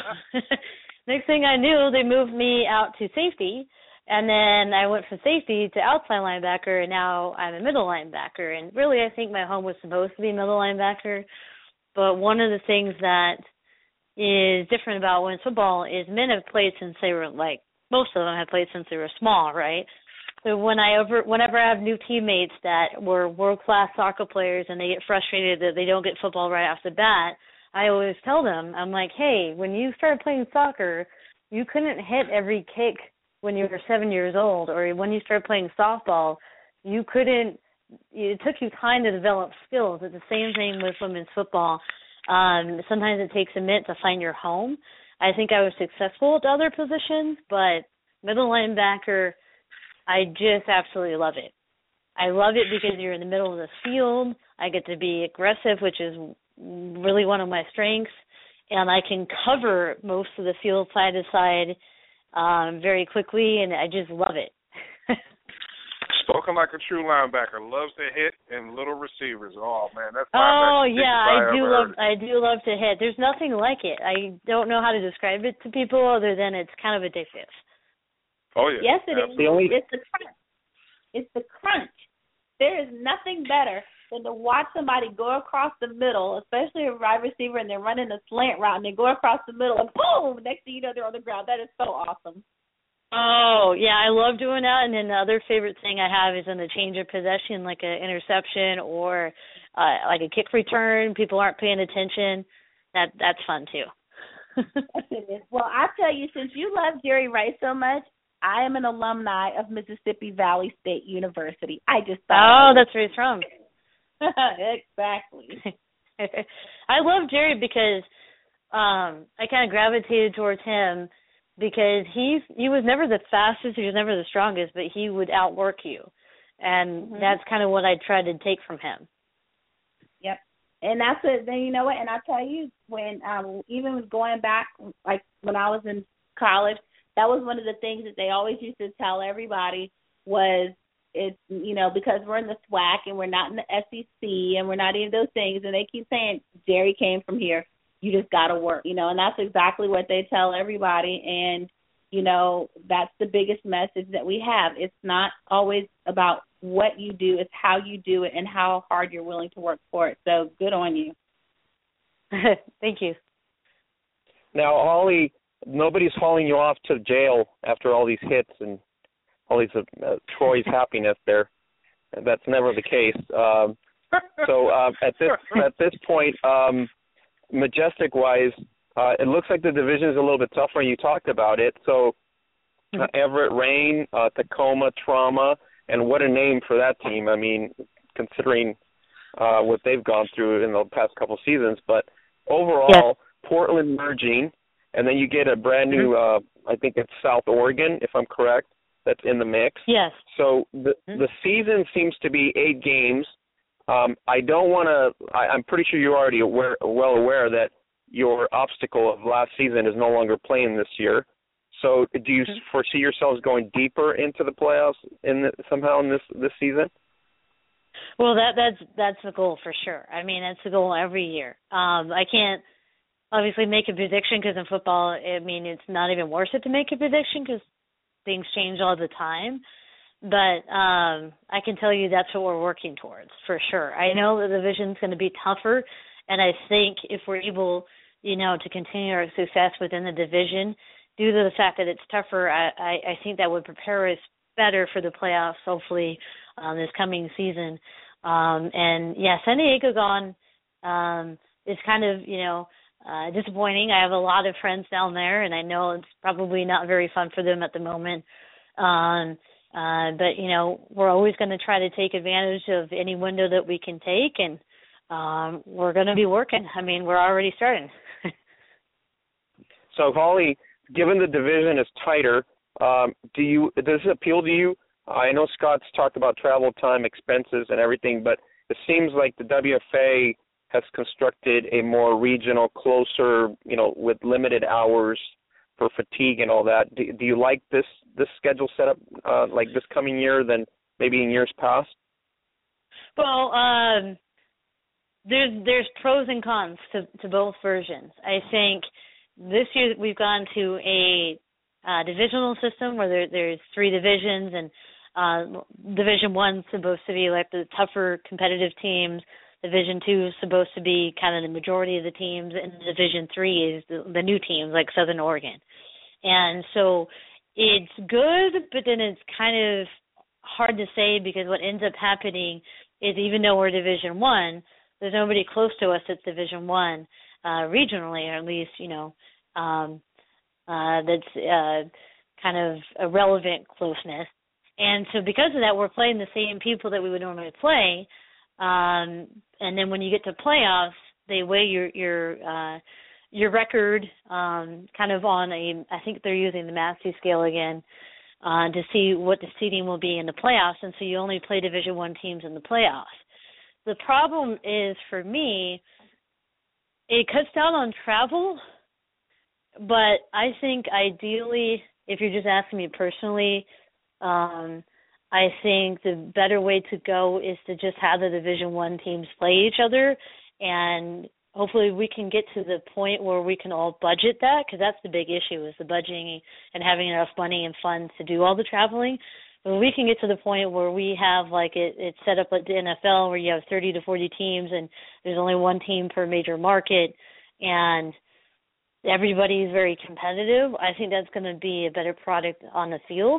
Speaker 5: I knew, they moved me out to safety. And then I went from safety to outside linebacker, and now I'm a middle linebacker. And really, I think my home was supposed to be middle linebacker. But one of the things that is different about women's football is men have played since they were most of them have played since they were small, right? So whenever I have new teammates that were world-class soccer players and they get frustrated that they don't get football right off the bat, I always tell them, I'm like, hey, when you started playing soccer, you couldn't hit every kick when you were 7 years old, or when you started playing softball, you couldn't. It took you time to develop skills. It's the same thing with women's football. Sometimes it takes a minute to find your home. I think I was successful at other positions, but middle linebacker, I just absolutely love it. I love it because you're in the middle of the field. I get to be aggressive, which is really one of my strengths, and I can cover most of the field side to side very quickly, and I just love it.
Speaker 4: Spoken like a true linebacker, loves to hit and little receivers. Oh man, that's
Speaker 5: I do love to hit. There's nothing like it. I don't know how to describe it to people other than it's kind of addictive.
Speaker 4: Oh yeah.
Speaker 3: Yes, it is. It's the crunch. It's the crunch. There is nothing better than to watch somebody go across the middle, especially a wide receiver, and they're running a slant route, and they go across the middle, and boom! Next thing you know, they're on the ground. That is so awesome.
Speaker 5: Oh, yeah, I love doing that. And then the other favorite thing I have is in the change of possession, like an interception or like a kick return. People aren't paying attention. That's fun, too.
Speaker 3: Yes, it is. Well, I tell you, since you love Jerry Rice so much, I am an alumni of Mississippi Valley State University. I just thought.
Speaker 5: Oh, that's where he's from.
Speaker 3: Exactly.
Speaker 5: I love Jerry because I kind of gravitated towards him because he was never the fastest, he was never the strongest, but he would outwork you. And that's kind of what I tried to take from him.
Speaker 3: Yep. And that's it. Then you know what? And I tell you, when even going back, like when I was in college, that was one of the things that they always used to tell everybody was, it's, you know, because we're in the SWAC and we're not in the SEC and we're not any of those things, and they keep saying, Jerry came from here. You just got to work, you know, and that's exactly what they tell everybody. And, you know, that's the biggest message that we have. It's not always about what you do, it's how you do it and how hard you're willing to work for it. So good on you.
Speaker 5: Thank you.
Speaker 2: Now, Holly, nobody's hauling you off to jail after all these hits and all these Troy's happiness there. That's never the case. So at this point, Majestic-wise, it looks like the division is a little bit tougher, and you talked about it. So Everett Rain, Tacoma Trauma, and what a name for that team. I mean, considering what they've gone through in the past couple seasons. But overall, Portland merging, and then you get a brand new, I think it's South Oregon, if I'm correct, that's in the mix.
Speaker 5: Yes.
Speaker 2: So the season seems to be 8 games. I don't want to. I'm pretty sure you're already well aware that your obstacle of last season is no longer playing this year. So, do you foresee yourselves going deeper into the playoffs somehow in this season?
Speaker 5: Well, that's the goal for sure. I mean, that's the goal every year. I can't obviously make a prediction because in football, I mean, it's not even worth it to make a prediction because things change all the time. But I can tell you that's what we're working towards for sure. I know the division's going to be tougher, and I think if we're able, you know, to continue our success within the division, due to the fact that it's tougher, I think that would prepare us better for the playoffs, hopefully, this coming season. And, yeah, San Diego gone is kind of, you know, disappointing. I have a lot of friends down there, and I know it's probably not very fun for them at the moment. But, you know, we're always going to try to take advantage of any window that we can take, and we're going to be working. I mean, we're already starting.
Speaker 2: So, Holly, given the division is tighter, does it appeal to you? I know Scott's talked about travel time, expenses, and everything, but it seems like the WFA has constructed a more regional, closer, you know, with limited hours for fatigue and all that. Do you like this schedule setup like this coming year than maybe in years past?
Speaker 5: Well, there's pros and cons to both versions. I think this year we've gone to a divisional system where there's 3 divisions, and Division 1's supposed to be like the tougher competitive teams. Division II is supposed to be kind of the majority of the teams, and Division III is the new teams like Southern Oregon. And so it's good, but then it's kind of hard to say, because what ends up happening is, even though we're Division I, there's nobody close to us that's Division I regionally, or at least, that's kind of a relevant closeness. And so because of that, we're playing the same people that we would normally play. And then when you get to playoffs, they weigh your record kind of on I think they're using the Massey scale again, to see what the seeding will be in the playoffs. And so you only play Division I teams in the playoffs. The problem is, for me, it cuts down on travel, but I think ideally, if you're just asking me personally, I think the better way to go is to just have the Division I teams play each other, and hopefully we can get to the point where we can all budget that, because that's the big issue, is the budgeting and having enough money and funds to do all the traveling. When we can get to the point where we have it's set up like the NFL, where you have 30 to 40 teams and there's only one team per major market, and everybody is very competitive, I think that's going to be a better product on the field.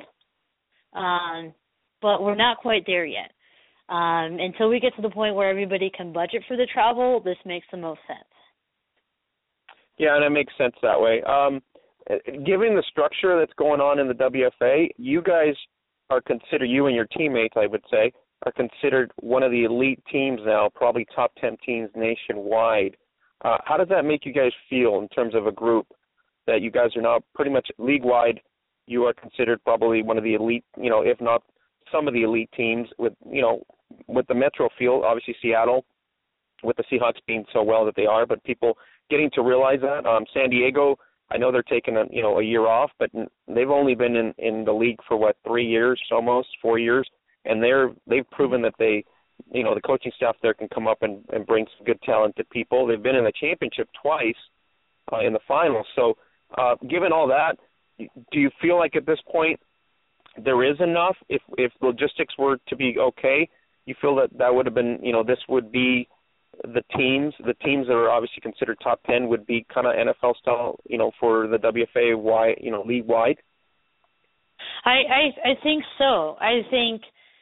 Speaker 5: But we're not quite there yet. Until we get to the point where everybody can budget for the travel, this makes the most sense.
Speaker 2: Yeah, and it makes sense that way. Given the structure that's going on in the WFA, you guys are considered, you and your teammates, I would say, are considered one of the elite teams now, probably top 10 teams nationwide. How does that make you guys feel in terms of a group, that you guys are now pretty much league-wide, you are considered probably one of the elite, if not some of the elite teams with the Metro field, obviously Seattle, with the Seahawks being so well that they are, but people getting to realize that. San Diego, I know they're taking a year off, but they've only been in the league for 3 years, almost 4 years, and they've proven that they, the coaching staff there can come up and bring some good talented people. They've been in the championship twice in the finals. So given all that, do you feel like at this point there is enough? If logistics were to be okay, you feel that would have been, this would be the teams that are obviously considered top 10 would be kind of NFL style, for the WFA league wide?
Speaker 5: I think so. I think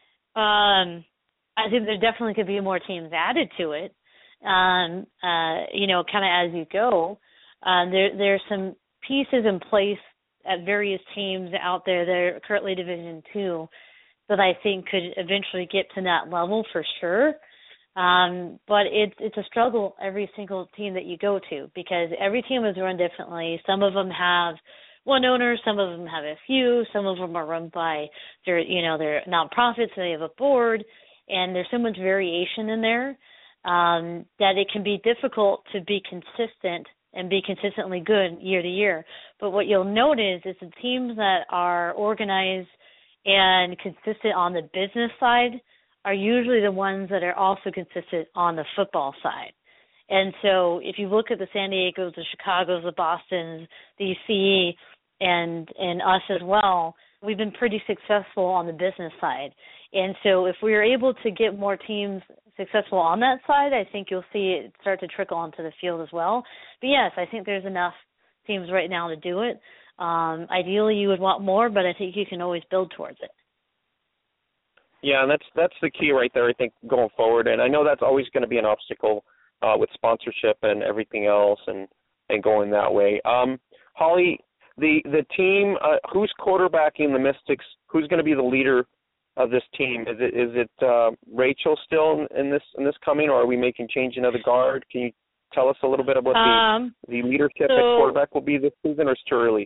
Speaker 5: there definitely could be more teams added to it. Kind of as you go. There's some pieces in place at various teams out there that are currently Division II that I think could eventually get to that level for sure. But it's a struggle every single team that you go to, because every team is run differently. Some of them have one owner, some of them have a few, some of them are run by their nonprofits, so they have a board, and there's so much variation in there that it can be difficult to be consistent and be consistently good year to year. But what you'll notice is the teams that are organized and consistent on the business side are usually the ones that are also consistent on the football side. And so if you look at the San Diegos, the Chicagos, the Bostons, the UC, and us as well, we've been pretty successful on the business side. And so if we are able to get more teams successful on that side, I think you'll see it start to trickle onto the field as well. But yes, I think there's enough teams right now to do it. Ideally, you would want more, but I think you can always build towards it.
Speaker 2: Yeah, and that's the key right there, I think, going forward. And I know that's always going to be an obstacle with sponsorship and everything else and going that way. Holly, the team, who's quarterbacking the Mystics? Who's going to be the leader of this team? Is it Rachel still in this coming, or are we making change in the guard? Can you tell us a little bit about the leadership at quarterback will be this season, or it's too early?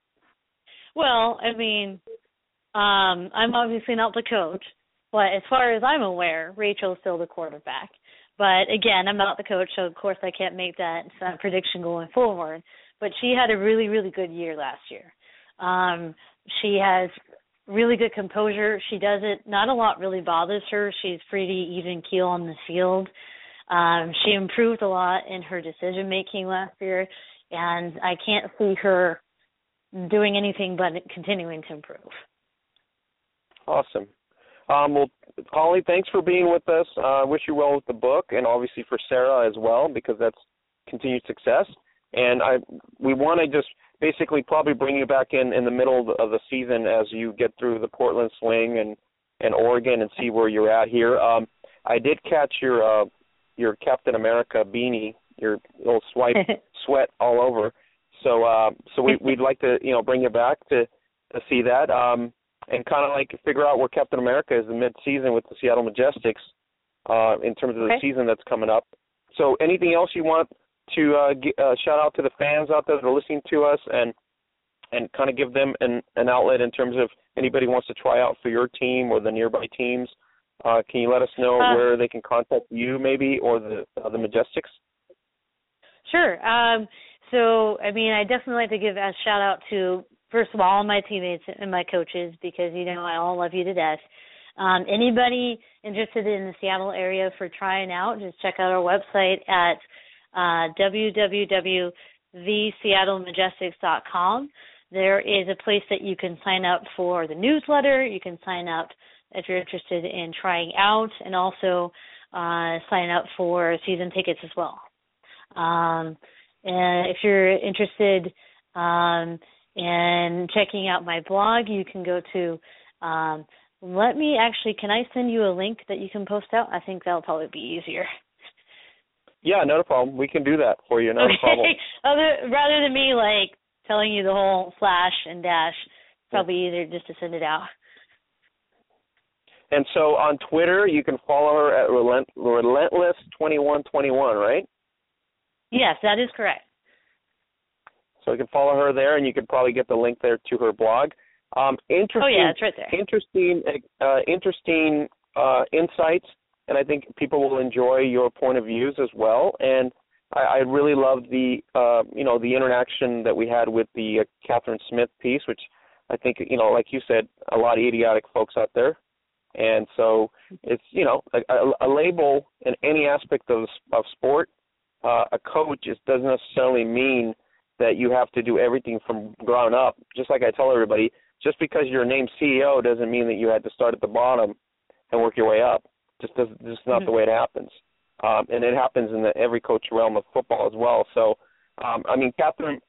Speaker 5: Well, I mean, I'm obviously not the coach, but as far as I'm aware, Rachel's still the quarterback. But again, I'm not the coach, so of course I can't make that prediction going forward. But she had a really, really good year last year. She has really good composure. She does it. Not a lot really bothers her. She's pretty even keel on the field. She improved a lot in her decision making last year, and I can't see her doing anything but continuing to improve.
Speaker 2: Awesome. Well, Holly, thanks for being with us. I wish you well with the book, and obviously for Sarah as well, because that's continued success. And we want to just basically probably bring you back in the middle of the season as you get through the Portland Sling and Oregon and see where you're at here. I did catch your Captain America beanie, your little sweat all over. So we'd like to bring you back to see that and kind of like figure out where Captain America is in mid-season with the Seattle Majestics in terms of the season that's coming up. So anything else you want to shout out to the fans out there that are listening to us and kind of give them an outlet in terms of anybody wants to try out for your team or the nearby teams? Can you let us know where they can contact you maybe or the Majestics?
Speaker 5: Sure. So, I mean, I definitely like to give a shout-out to, first of all my teammates and my coaches because, I all love you to death. Anybody interested in the Seattle area for trying out, just check out our website at www.theseattlemajestics.com. There is a place that you can sign up for the newsletter. You can sign up if you're interested in trying out and also sign up for season tickets as well. And if you're interested in checking out my blog, you can go to can I send you a link that you can post out? I think that'll probably be easier.
Speaker 2: Yeah, not a problem. We can do that for you, not a problem.
Speaker 5: Rather than me, telling you the whole slash and dash, probably easier just to send it out.
Speaker 2: And so on Twitter, you can follow her at Relentless2121, right?
Speaker 5: Yes, that is correct.
Speaker 2: So you can follow her there, and you can probably get the link there to her blog.
Speaker 5: It's right there.
Speaker 2: Interesting insights, and I think people will enjoy your point of views as well. And I really loved the interaction that we had with the Catherine Smith piece, which I think like you said, a lot of idiotic folks out there. And so it's a label in any aspect of sport. A coach doesn't necessarily mean that you have to do everything from ground up. Just like I tell everybody, just because you're named CEO doesn't mean that you had to start at the bottom and work your way up. Just not the way it happens. And it happens in every coach realm of football as well. So, Catherine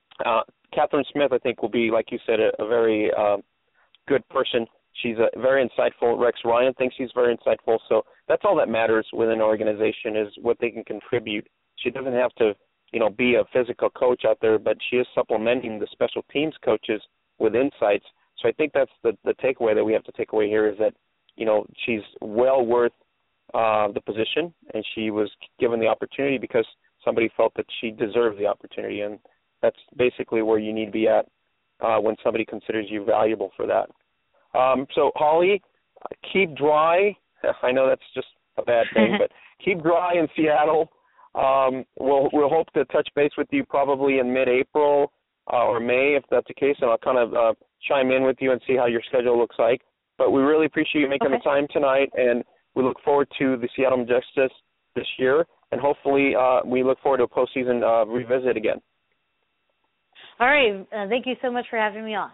Speaker 2: Smith, I think, will be, like you said, a very good person. She's very insightful. Rex Ryan thinks she's very insightful. So that's all that matters within an organization is what they can contribute. She doesn't have to, be a physical coach out there, but she is supplementing the special teams coaches with insights. So I think that's the takeaway that we have to take away here is that, she's well worth the position, and she was given the opportunity because somebody felt that she deserved the opportunity, and that's basically where you need to be at when somebody considers you valuable for that. So, Holly, keep dry. I know that's just a bad thing, but keep dry in Seattle. We'll hope to touch base with you probably in mid-April or May, if that's the case, and I'll kind of chime in with you and see how your schedule looks like. But we really appreciate you making the time tonight, and we look forward to the Seattle Majestics this year, and hopefully we look forward to a postseason revisit again.
Speaker 5: All right. Thank you so much for having me on.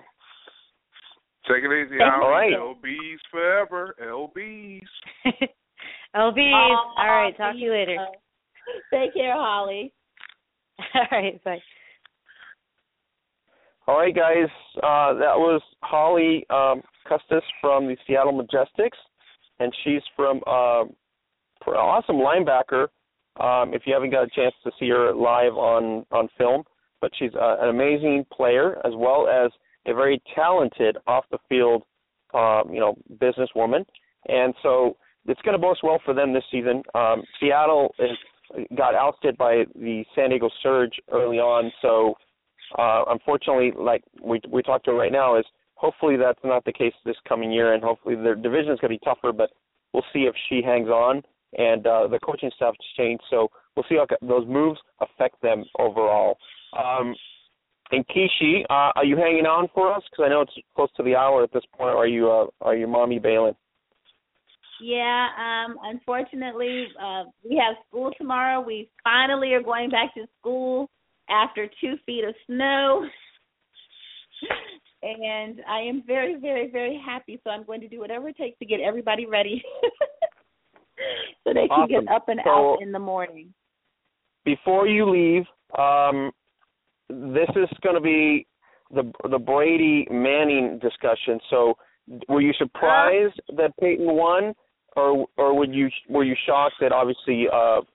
Speaker 4: Take it easy,
Speaker 5: All right.
Speaker 4: LBs forever. LBs.
Speaker 5: LBs. All right. Talk to you later.
Speaker 3: Take care, Holly.
Speaker 5: All right. Bye.
Speaker 2: All right, guys. That was Holly Custis from the Seattle Majestics, and she's from an awesome linebacker. If you haven't got a chance to see her live on film, but she's an amazing player as well as a very talented off-the-field, businesswoman. And so it's going to bode well for them this season. Seattle got ousted by the San Diego Surge early on, so unfortunately, like we talked to her right now, is hopefully that's not the case this coming year, and hopefully their division is going to be tougher, but we'll see if she hangs on. And the coaching staff has changed, so we'll see how those moves affect them overall. And Kishi, are you hanging on for us? Because I know it's close to the hour at this point. Or are you mommy bailing?
Speaker 3: Yeah, unfortunately, we have school tomorrow. We finally are going back to school after 2 feet of snow. and I am very, very, very happy. So I'm going to do whatever it takes to get everybody ready so they can get up and out in the morning.
Speaker 2: Before you leave, this is going to be the Brady Manning discussion. So, were you surprised that Peyton won, or were you shocked that obviously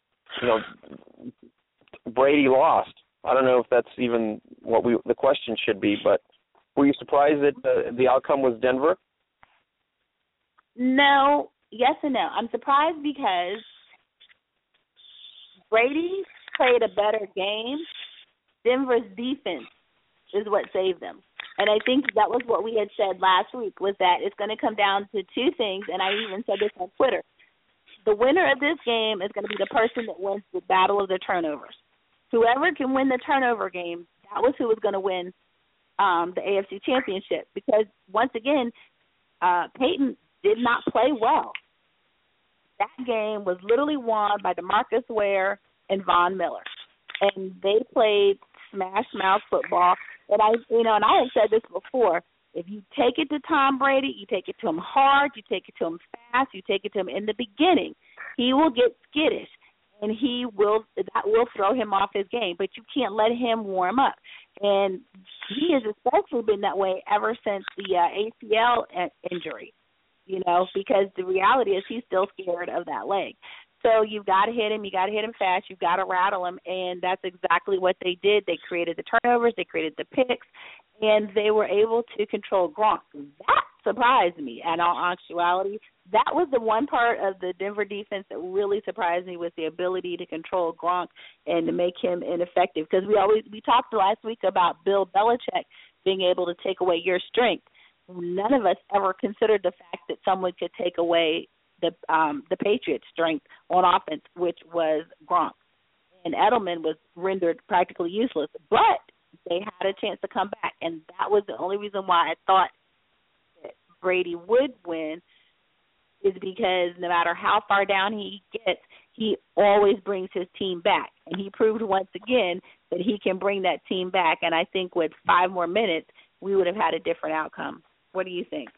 Speaker 2: Brady lost? I don't know if that's even what the question should be, but were you surprised that the outcome was Denver?
Speaker 3: No, yes and no. I'm surprised because Brady played a better game. Denver's defense is what saved them. And I think that was what we had said last week, was that it's going to come down to two things, and I even said this on Twitter. The winner of this game is going to be the person that wins the battle of the turnovers. Whoever can win the turnover game, that was who was going to win the AFC Championship. Because, once again, Peyton did not play well. That game was literally won by DeMarcus Ware and Von Miller. And they played smash-mouth football. And I have said this before. If you take it to Tom Brady, you take it to him hard, you take it to him fast, you take it to him in the beginning, he will get skittish, and that will throw him off his game. But you can't let him warm up. And he has especially been that way ever since the ACL injury, because the reality is he's still scared of that leg. So you've got to hit him. You got to hit him fast. You've got to rattle him, and that's exactly what they did. They created the turnovers. They created the picks, and they were able to control Gronk. That surprised me. In all actuality, that was the one part of the Denver defense that really surprised me, was the ability to control Gronk and to make him ineffective. Because we talked last week about Bill Belichick being able to take away your strength. None of us ever considered the fact that someone could take away the Patriots' strength on offense, which was Gronk. And Edelman was rendered practically useless. But they had a chance to come back, and that was the only reason why I thought that Brady would win, is because no matter how far down he gets, he always brings his team back. And he proved once again that he can bring that team back. And I think with 5 more minutes, we would have had a different outcome. What do you think?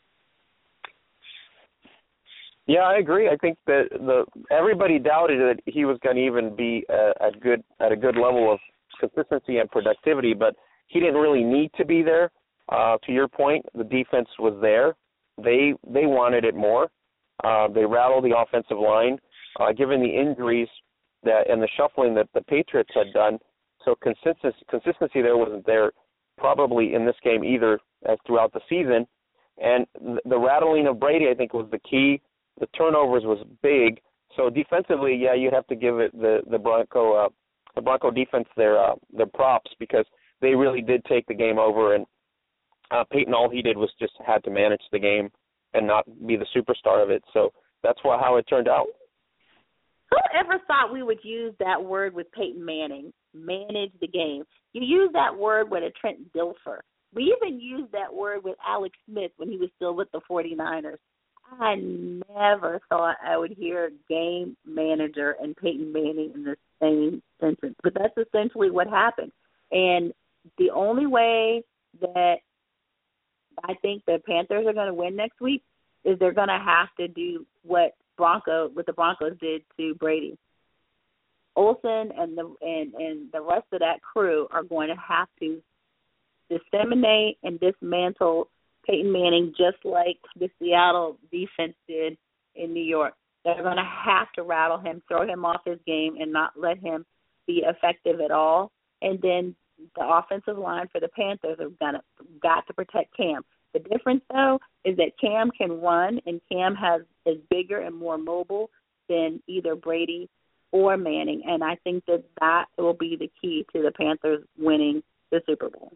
Speaker 2: Yeah, I agree. I think that everybody doubted that he was going to even be at a good level of consistency and productivity, but he didn't really need to be there. To your point, the defense was there. They wanted it more. They rattled the offensive line, given the injuries and the shuffling that the Patriots had done. So consistency there wasn't there probably in this game either, as throughout the season. And the rattling of Brady, I think, was the key. The turnovers was big. So defensively, yeah, you'd have to give it the Bronco defense their props, because they really did take the game over. And Peyton, all he did was just had to manage the game and not be the superstar of it. So that's how it turned out.
Speaker 3: Who ever thought we would use that word with Peyton Manning, manage the game? You use that word with a Trent Dilfer. We even used that word with Alex Smith when he was still with the 49ers. I never thought I would hear game manager and Peyton Manning in the same sentence, but that's essentially what happened. And the only way that I think the Panthers are going to win next week is they're going to have to do what the Broncos did to Brady. Olsen and the rest of that crew are going to have to disseminate and dismantle Peyton Manning, just like the Seattle defense did in New York. They're going to have to rattle him, throw him off his game, and not let him be effective at all. And then the offensive line for the Panthers have got to protect Cam. The difference, though, is that Cam can run, and Cam is bigger and more mobile than either Brady or Manning. And I think that will be the key to the Panthers winning the Super Bowl.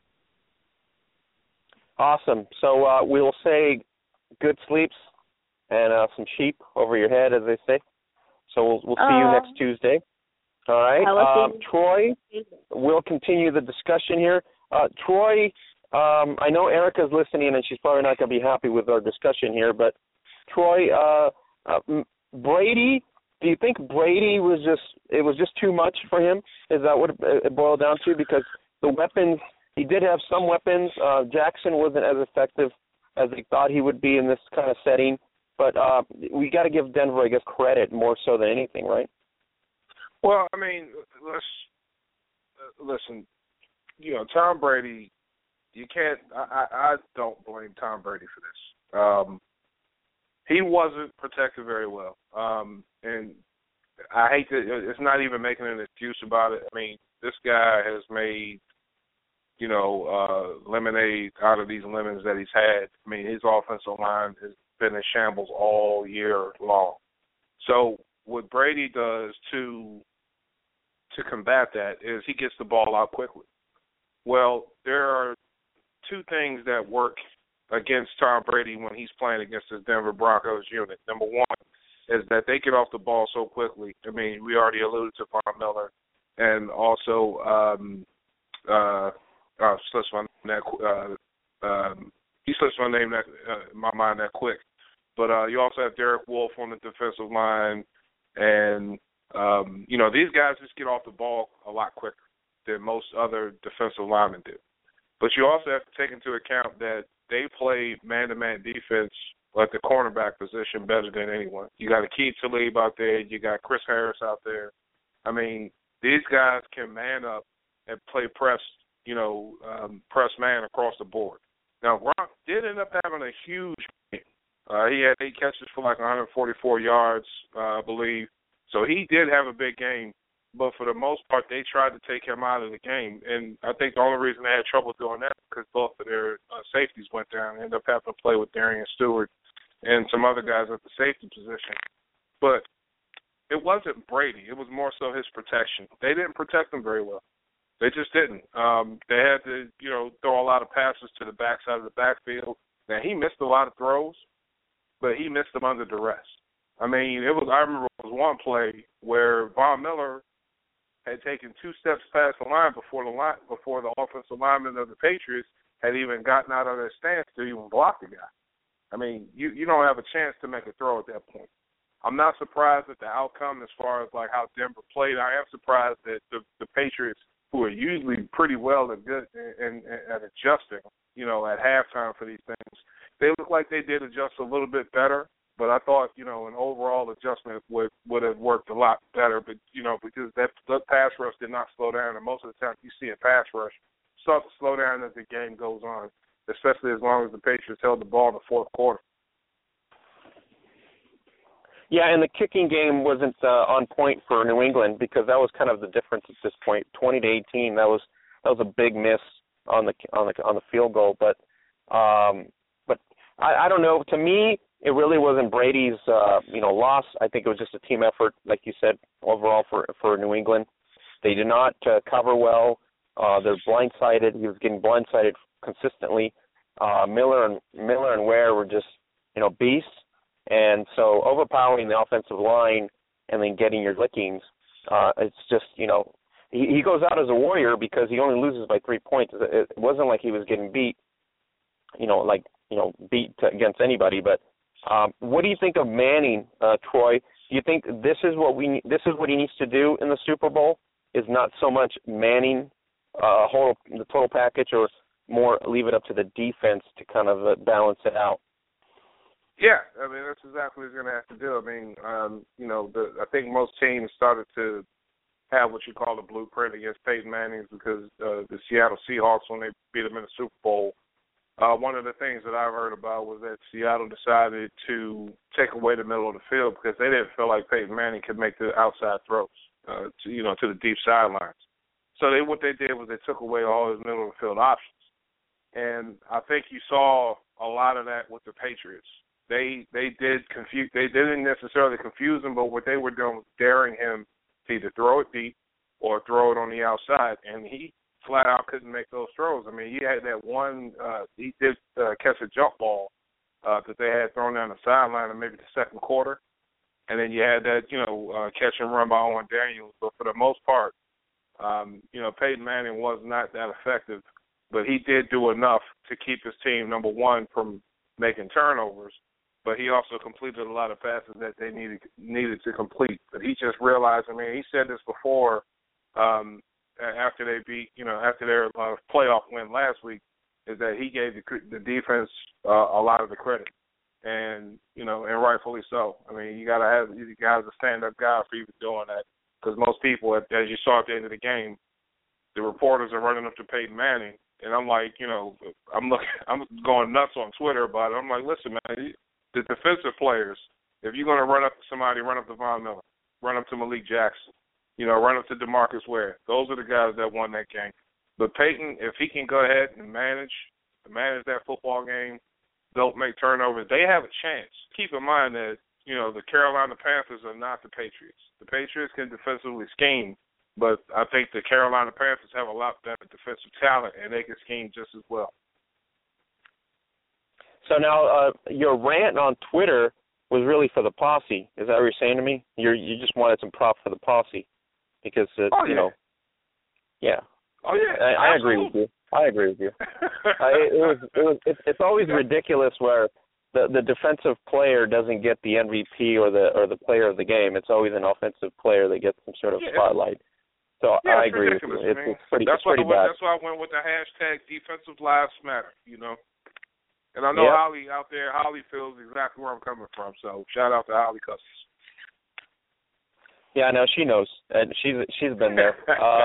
Speaker 2: Awesome. So we'll say good sleeps and some sheep over your head, as they say. So we'll see you next Tuesday. All right. Troy, we'll continue the discussion here. Troy, I know Erica's listening, and she's probably not going to be happy with our discussion here, but Troy, Brady, do you think Brady was just too much for him? Is that what it boiled down to? Because the weapons he did have some weapons. Jackson wasn't as effective as they thought he would be in this kind of setting. But we got to give Denver, I guess, credit more so than anything, right?
Speaker 4: Well, I mean, listen. You know, Tom Brady. You can't. I don't blame Tom Brady for this. He wasn't protected very well, and I hate to. It's not even making an excuse about it. I mean, this guy has made, lemonade out of these lemons that he's had. I mean, his offensive line has been in shambles all year long. So what Brady does to combat that is he gets the ball out quickly. Well, there are two things that work against Tom Brady when he's playing against the Denver Broncos unit. Number one is that they get off the ball so quickly. I mean, we already alluded to Von Miller, and also slips my name my mind that quick. But you also have Derek Wolfe on the defensive line, and these guys just get off the ball a lot quicker than most other defensive linemen do. But you also have to take into account that they play man-to-man defense at the cornerback position better than anyone. You got Aqib Talib out there. You got Chris Harris out there. I mean, these guys can man up and play press man across the board. Now, Gronk did end up having a huge game. He had 8 catches for like 144 yards, I believe. So he did have a big game. But for the most part, they tried to take him out of the game. And I think the only reason they had trouble doing that is because both of their safeties went down and ended up having to play with Darian Stewart and some other guys at the safety position. But it wasn't Brady. It was more so his protection. They didn't protect him very well. They just didn't. They had to, throw a lot of passes to the backside of the backfield. Now, he missed a lot of throws, but he missed them under duress. I mean, I remember it was one play where Von Miller had taken 2 steps past the line before the offensive lineman of the Patriots had even gotten out of their stance to even block the guy. I mean, you don't have a chance to make a throw at that point. I'm not surprised at the outcome as far as like how Denver played. I am surprised that the Patriots, who are usually pretty well and good at adjusting, at halftime for these things, they look like they did adjust a little bit better. But I thought, an overall adjustment would have worked a lot better. But, because that pass rush did not slow down. And most of the time you see a pass rush start to slow down as the game goes on, especially as long as the Patriots held the ball in the fourth quarter.
Speaker 2: Yeah, and the kicking game wasn't on point for New England because that was kind of the difference at this point. 20-18, that was a big miss on the field goal. But I don't know. To me, it really wasn't Brady's, loss. I think it was just a team effort, like you said, overall for New England. They did not cover well. They're blindsided. He was getting blindsided consistently. Miller and Ware were just, beasts. And so overpowering the offensive line and then getting your lickings, it's just, he goes out as a warrior because he only loses by 3 points. It wasn't like he was getting beat, beat against anybody, but what do you think of Manning, Troy? Do you think this is what he needs to do in the Super Bowl? Is not so much Manning, the total package, or more leave it up to the defense to kind of balance it out?
Speaker 4: Yeah, I mean that's exactly what he's going to have to do. I mean, I think most teams started to have what you call the blueprint against Peyton Manning because the Seattle Seahawks, when they beat them in the Super Bowl. One of the things that I've heard about was that Seattle decided to take away the middle of the field because they didn't feel like Peyton Manning could make the outside throws, to the deep sidelines. So what they did was they took away all his middle of the field options, and I think you saw a lot of that with the Patriots. They didn't necessarily confuse him, but what they were doing was daring him to either throw it deep or throw it on the outside, and he flat out couldn't make those throws. I mean, he had that one, he did catch a jump ball that they had thrown down the sideline in maybe the second quarter. And then you had that, catch and run by Owen Daniels. But for the most part, Peyton Manning was not that effective. But he did do enough to keep his team, number one, from making turnovers. But he also completed a lot of passes that they needed to complete. But he just realized, he said this before, after they beat, after their playoff win last week, is that he gave the defense a lot of the credit, and and rightfully so. I mean, you gotta have you guys a stand-up guy for even doing that, because most people, as you saw at the end of the game, the reporters are running up to Peyton Manning, and I'm like, I'm going nuts on Twitter about it. I'm like, listen, man, the defensive players, if you're gonna run up to somebody, run up to Von Miller, run up to Malik Jackson, run up to DeMarcus Ware. Those are the guys that won that game. But Peyton, if he can go ahead and manage that football game, don't make turnovers, they have a chance. Keep in mind that, the Carolina Panthers are not the Patriots. The Patriots can defensively scheme, but I think the Carolina Panthers have a lot better defensive talent, and they can scheme just as well.
Speaker 2: So now your rant on Twitter was really for the posse. Is that what you're saying to me? You just wanted some props for the posse because, yeah.
Speaker 4: Oh, yeah.
Speaker 2: I agree with you. It's always ridiculous where the defensive player doesn't get the MVP or the player of the game. It's always an offensive player that gets some sort of spotlight. So I agree with you. It's pretty bad.
Speaker 4: That's why I went with the hashtag defensive lives matter, And I know Holly out there, Holly feels exactly where I'm coming from. So shout out to Holly Custis.
Speaker 2: Yeah, no, she knows, and she's been there.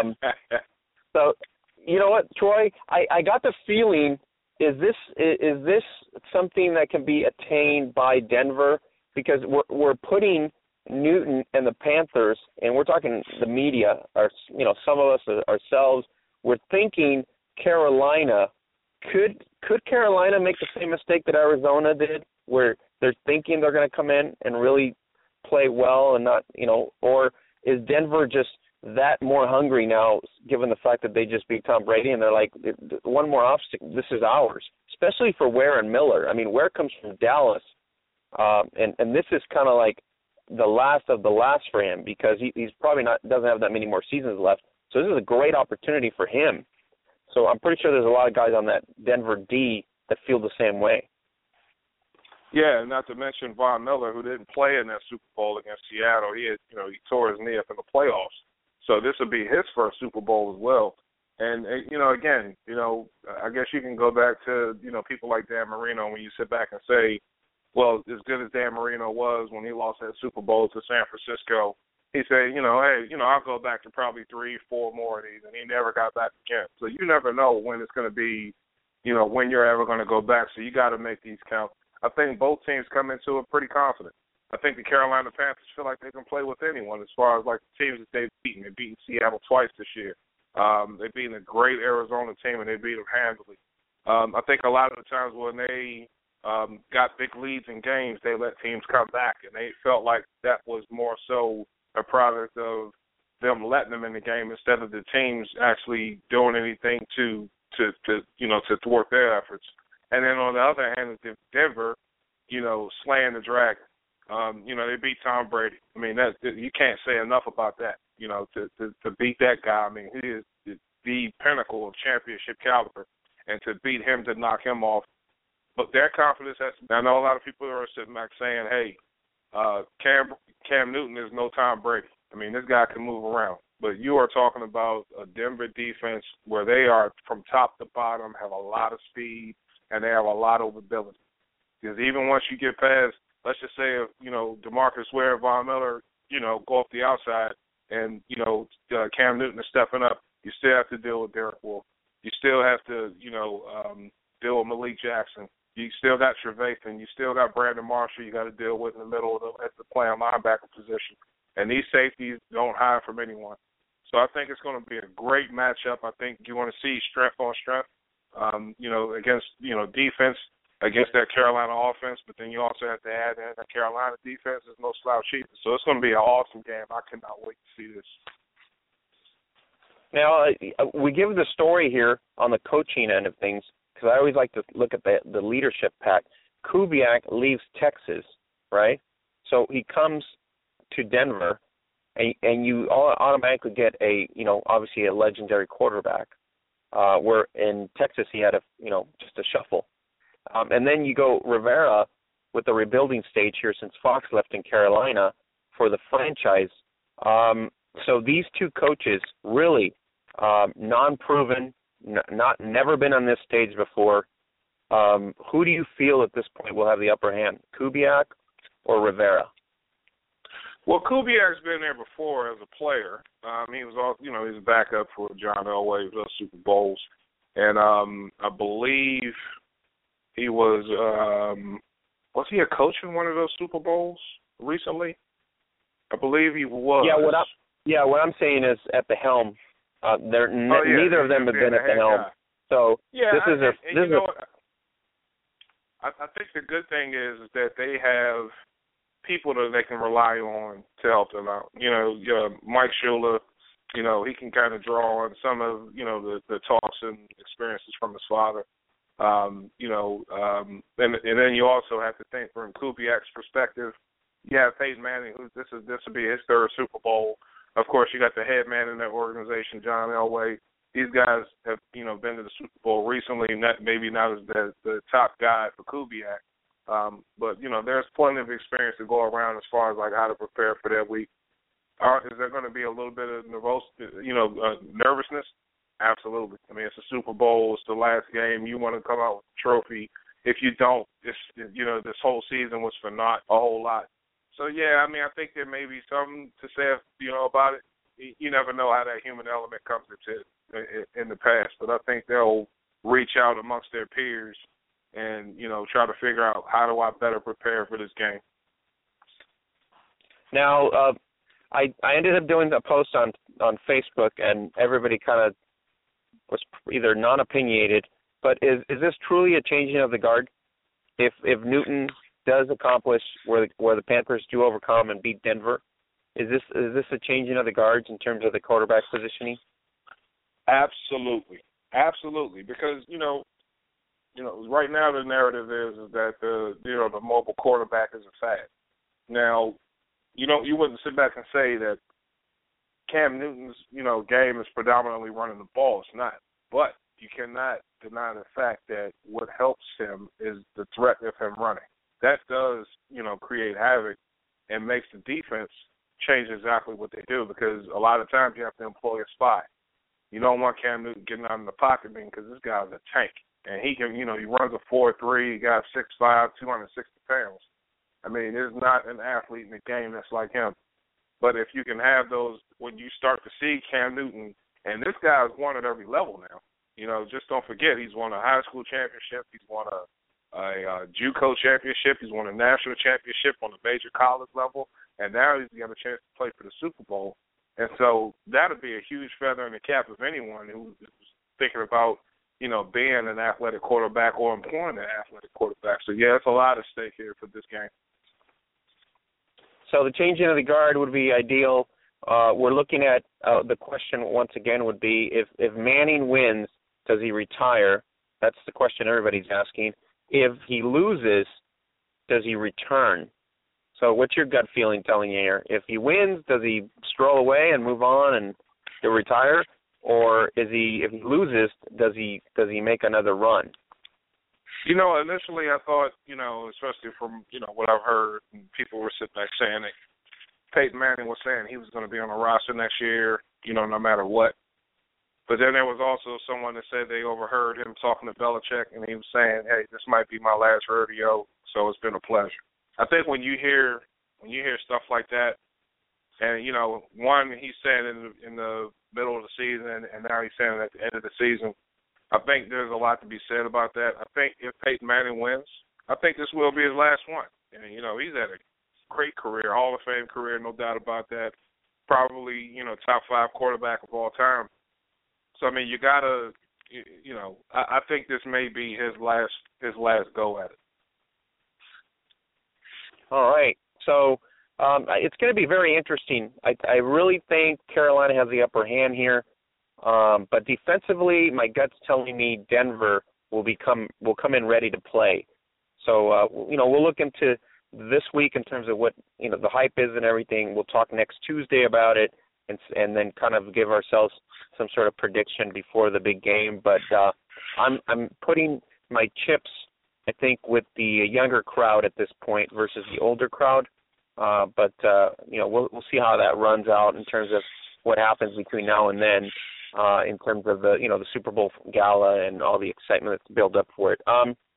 Speaker 2: So, you know what, Troy? I got the feeling, is this something that can be attained by Denver? Because we're putting Newton and the Panthers, and we're talking the media, or some of us ourselves, we're thinking Carolina. Could Carolina make the same mistake that Arizona did, where they're thinking they're going to come in and really play well and not, or is Denver just that more hungry now, given the fact that they just beat Tom Brady, and they're like, one more obstacle, this is ours, especially for Ware and Miller. I mean, Ware comes from Dallas, and this is kind of like the last of the last for him, because he's probably doesn't have that many more seasons left. So this is a great opportunity for him. So I'm pretty sure there's a lot of guys on that Denver D that feel the same way.
Speaker 4: Yeah, not to mention Von Miller, who didn't play in that Super Bowl against Seattle. He tore his knee up in the playoffs. So this will be his first Super Bowl as well. And, again, I guess you can go back to, people like Dan Marino when you sit back and say, well, as good as Dan Marino was when he lost that Super Bowl to San Francisco, he said, hey, I'll go back to probably 3-4 more of these, and he never got back again. So you never know when it's going to be, when you're ever going to go back. So you got to make these count. I think both teams come into it pretty confident. I think the Carolina Panthers feel like they can play with anyone as far as, like, the teams that they've beaten. They've beaten Seattle twice this year. They've beaten a great Arizona team, and they beat them handily. I think a lot of the times when they got big leads in games, they let teams come back, and they felt like that was more so a product of them letting them in the game instead of the teams actually doing anything to thwart their efforts. And then on the other hand, Denver, slaying the dragon. They beat Tom Brady. I mean, you can't say enough about that. To beat that guy, I mean, he is the pinnacle of championship caliber, and to beat him, to knock him off. But their confidence has. I know a lot of people are sitting back saying, "Hey, Cam Newton is no Tom Brady. I mean, this guy can move around." But you are talking about a Denver defense where they are from top to bottom, have a lot of speed, and they have a lot of ability. Because even once you get past, let's just say, if, DeMarcus Ware, Von Miller, go up the outside, and, Cam Newton is stepping up, you still have to deal with Derek Wolfe. You still have to, deal with Malik Jackson. You still got Trevathan. You still got Brandon Marshall you got to deal with in the middle at the playing linebacker position. And these safeties don't hide from anyone. So I think it's going to be a great matchup. I think you want to see strength on strength, against, defense against that Carolina offense. But then you also have to add in that Carolina defense is no slouch either. So it's going to be an awesome game. I cannot wait to see this.
Speaker 2: Now, we give the story here on the coaching end of things, because I always like to look at the leadership pack. Kubiak leaves Texas, right? So he comes to Denver, and you automatically get obviously a legendary quarterback, where in Texas he had just a shuffle. And then you go Rivera with the rebuilding stage here since Fox left in Carolina for the franchise. So these two coaches really non-proven, never been on this stage before. Who do you feel at this point will have the upper hand, Kubiak or Rivera?
Speaker 4: Well, Kubiak's been there before as a player. He was all, he was a backup for John Elway, those Super Bowls, and I believe he was he a coach in one of those Super Bowls recently? I believe he was.
Speaker 2: What I'm saying is at the helm. Neither of them have been at the helm.
Speaker 4: Guy.
Speaker 2: So
Speaker 4: I think the good thing is that they have people that they can rely on to help them out. Mike Shula, he can kind of draw on some of, the talks and experiences from his father. And then you also have to think from Kubiak's perspective. You have Peyton Manning, who this will be his third Super Bowl. Of course, you got the head man in that organization, John Elway. These guys have, been to the Super Bowl recently, maybe not as the top guy for Kubiak. But, there's plenty of experience to go around as far as, like, how to prepare for that week. Is there going to be a little bit of nervousness? Absolutely. I mean, it's a Super Bowl. It's the last game. You want to come out with a trophy. If you don't, this whole season was for naught, a whole lot. So, yeah, I mean, I think there may be something to say, about it. You never know how that human element comes into in the past. But I think they'll reach out amongst their peers and, try to figure out how do I better prepare for this game.
Speaker 2: Now, I ended up doing a post on Facebook, and everybody kind of was either non-opinionated, but is this truly a changing of the guard? If Newton does accomplish where the Panthers do overcome and beat Denver, is this a changing of the guards in terms of the quarterback positioning?
Speaker 4: Absolutely, because right now the narrative is that the mobile quarterback is a fad. Now, you wouldn't sit back and say that Cam Newton's game is predominantly running the ball. It's not, but you cannot deny the fact that what helps him is the threat of him running. That does create havoc and makes the defense change exactly what they do, because a lot of times you have to employ a spy. You don't want Cam Newton getting out in the pocket because this guy's a tank. And he can, he runs a 4.3, he got 6'5", 260 pounds. I mean, there's not an athlete in the game that's like him. But if you can have those, when you start to see Cam Newton, and this guy's won at every level now. Just don't forget, he's won a high school championship, he's won a JUCO championship, he's won a national championship on a major college level, and now he's got a chance to play for the Super Bowl. And so that would be a huge feather in the cap of anyone who's thinking about, being an athletic quarterback or employing an athletic quarterback. So, yeah, it's a lot at stake here for this game.
Speaker 2: So the changing of the guard would be ideal. We're looking at the question once again would be if Manning wins, does he retire? That's the question everybody's asking. If he loses, does he return? So what's your gut feeling telling you here? If he wins, does he stroll away and move on and he'll retire? Or if he loses, does he make another run?
Speaker 4: Initially I thought, especially from, what I've heard, and people were sitting back saying that Peyton Manning was saying he was going to be on the roster next year, no matter what. But then there was also someone that said they overheard him talking to Belichick, and he was saying, hey, this might be my last rodeo, so it's been a pleasure. I think when you hear stuff like that, and, one, he's saying in the middle of the season, and now he's saying at the end of the season, I think there's a lot to be said about that. I think if Peyton Manning wins, I think this will be his last one. And, he's had a great career, Hall of Fame career, no doubt about that. Probably, top 5 quarterback of all time. So, I mean, you got to, I think this may be his last go at it.
Speaker 2: All right. So it's going to be very interesting. I really think Carolina has the upper hand here. But defensively, my gut's telling me Denver will come in ready to play. So, we'll look into this week in terms of what, the hype is and everything. We'll talk next Tuesday about it and then kind of give ourselves some sort of prediction before the big game. But I'm putting my chips, I think, with the younger crowd at this point versus the older crowd. But we'll see how that runs out in terms of what happens between now and then. in terms of the Super Bowl gala and all the excitement that's built up for it.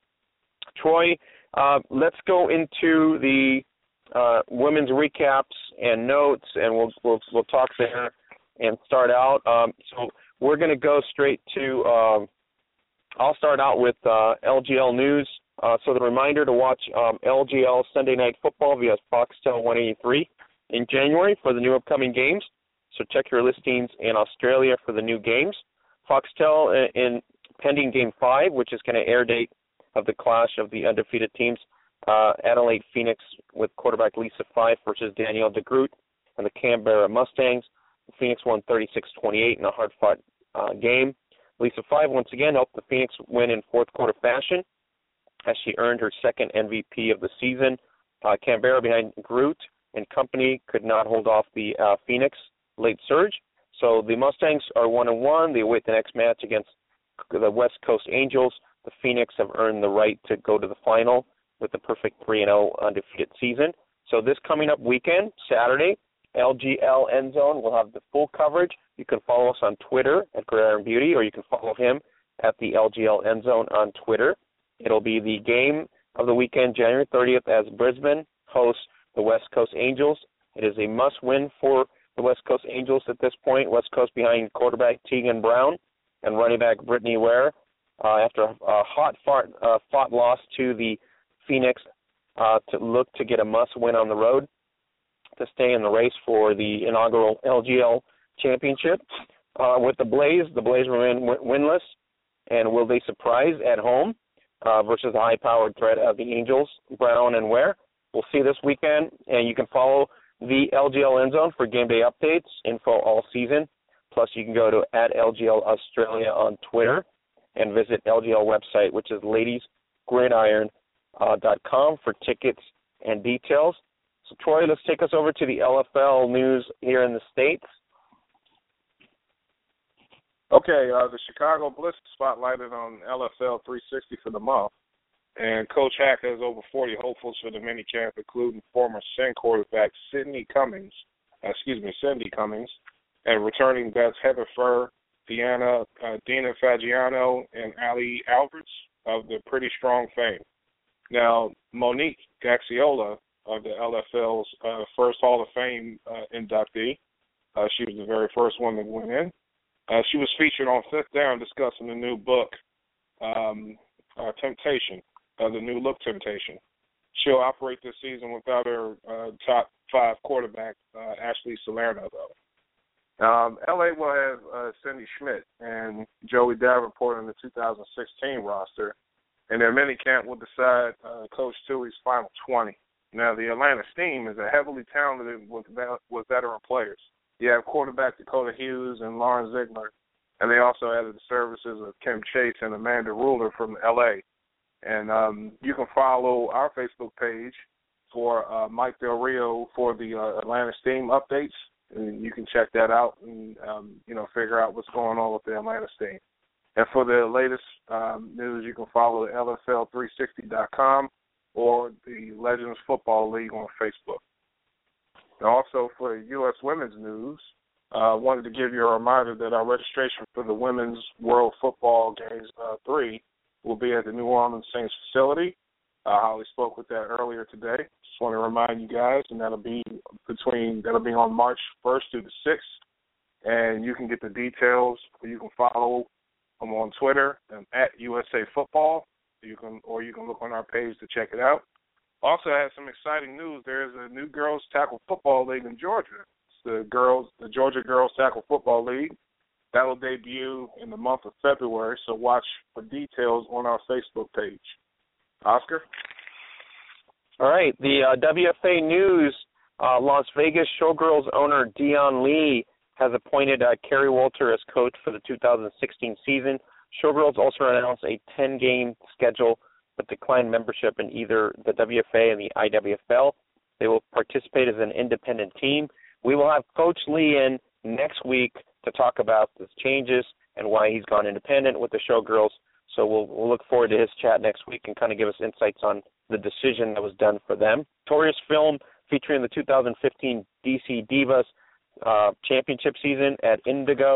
Speaker 2: Troy, let's go into the women's recaps and notes, and we'll talk there and start out. So we're going to go straight to. I'll start out with LGL news. So the reminder to watch LGL Sunday Night Football via Foxtel 183 in January for the new upcoming games. So check your listings in Australia for the new games. Foxtel in pending Game 5, which is kind of air date of the clash of the undefeated teams. Adelaide Phoenix with quarterback Lisa Fife versus Danielle DeGroot and the Canberra Mustangs. Phoenix won 36-28 in a hard-fought game. Lisa Fife once again helped the Phoenix win in fourth quarter fashion as she earned her second MVP of the season. Canberra behind Groot and company could not hold off the Phoenix late surge. So the Mustangs are 1-1. They await the next match against the West Coast Angels. The Phoenix have earned the right to go to the final with the perfect 3-0 undefeated season. So this coming up weekend, Saturday, LGL End Zone will have the full coverage. You can follow us on Twitter at Gridiron Beauty, or you can follow him at the LGL End Zone on Twitter. It'll be the game of the weekend, January 30th, as Brisbane hosts the West Coast Angels. It is a must-win for the West Coast Angels at this point. West Coast behind quarterback Tegan Brown and running back Brittany Ware after a fought loss to the Phoenix to look to get a must-win on the road to stay in the race for the inaugural LGL championship. With the Blaze remain winless, and will they surprise at home versus the high-powered threat of the Angels, Brown and Ware? We'll see this weekend, and you can follow the LGL End Zone for game day updates, info all season. Plus, you can go to @LGL Australia on Twitter and visit LGL website, which is ladiesgridiron.com for tickets and details. So, Troy, let's take us over to the LFL news here in the States.
Speaker 4: Okay, the Chicago Blitz spotlighted on LFL 360 for the month. And Coach Hack has over 40 hopefuls for the minicamp, including former Sen quarterback Cindy Cummings, and returning vets Heather Furr, Dina Fagiano, and Ali Alberts of the Pretty Strong fame. Now, Monique Gaxiola of the LFL's first Hall of Fame inductee. She was the very first one that went in. She was featured on Fifth Down discussing the new book, Temptation. The new look Temptation. She'll operate this season without her top 5 quarterback, Ashley Salerno, though. LA will have Cindy Schmidt and Joey Davenport in the 2016 roster, and their minicamp will decide Coach Tui's final 20. Now, the Atlanta Steam is a heavily talented with veteran players. You have quarterback Dakota Hughes and Lauren Ziegler, and they also added the services of Kim Chase and Amanda Ruler from L.A., and you can follow our Facebook page for Mike Del Rio for the Atlanta Steam updates. And you can check that out and, figure out what's going on with the Atlanta Steam. And for the latest news, you can follow the LFL360.com or the Legends Football League on Facebook. And also for U.S. women's news, I wanted to give you a reminder that our registration for the Women's World Football Games 3 will be at the New Orleans Saints facility. Holly spoke with that earlier today. Just want to remind you guys, and that'll be on March 1st through the 6th. And you can get the details, or you can follow them on Twitter at USA Football. You can look on our page to check it out. Also, I have some exciting news. There is a new girls tackle football league in Georgia. It's the Georgia Girls Tackle Football League. That will debut in the month of February, so watch for details on our Facebook page. Oscar?
Speaker 2: All right. The WFA News, Las Vegas Showgirls owner Dion Lee has appointed Kerry Walter as coach for the 2016 season. Showgirls also announced a 10-game schedule but declined membership in either the WFA and the IWFL. They will participate as an independent team. We will have Coach Lee in next week to talk about the changes and why he's gone independent with the Showgirls. So we'll look forward to his chat next week and kind of give us insights on the decision that was done for them. Victorious film featuring the 2015 DC Divas championship season at Indigo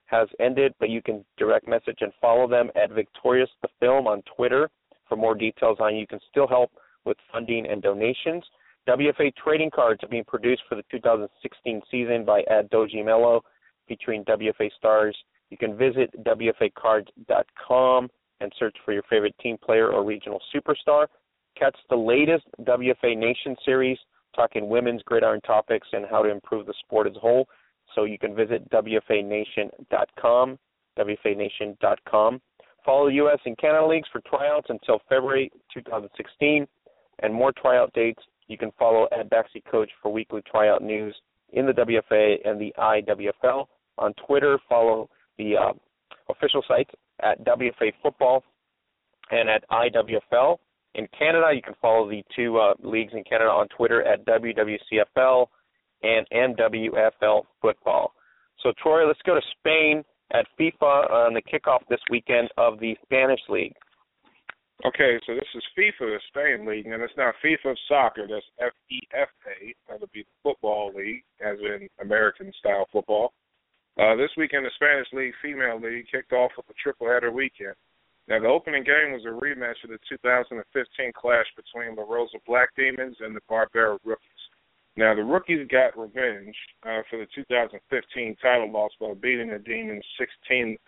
Speaker 2: has ended, but you can direct message and follow them at Victorious the Film on Twitter for more details on. You can still help with funding and donations. WFA trading cards are being produced for the 2016 season by Ad Doji Mello, featuring WFA stars. You can visit WFAcards.com and search for your favorite team player or regional superstar. Catch the latest WFA Nation series, talking women's gridiron topics and how to improve the sport as a whole. So you can visit WFANation.com, WFANation.com. Follow the U.S. and Canada leagues for tryouts until February 2016, and more tryout dates. You can follow Ed Baxi Coach for weekly tryout news in the WFA and the IWFL. On Twitter, follow the official sites at WFA Football and at IWFL. In Canada, you can follow the two leagues in Canada on Twitter at WWCFL and NWFL Football. So, Troy, let's go to Spain at FIFA on the kickoff this weekend of the Spanish League.
Speaker 4: Okay, so this is FIFA, the Spain League, and it's not FIFA Soccer. That's FIFA. That'll be the football league, as in American-style football. This weekend, the Spanish League Female League kicked off with a triple-header weekend. Now, the opening game was a rematch of the 2015 clash between La Rosa Black Demons and the Barbera Rookies. Now, the Rookies got revenge for the 2015 title loss by beating the Demons 19-6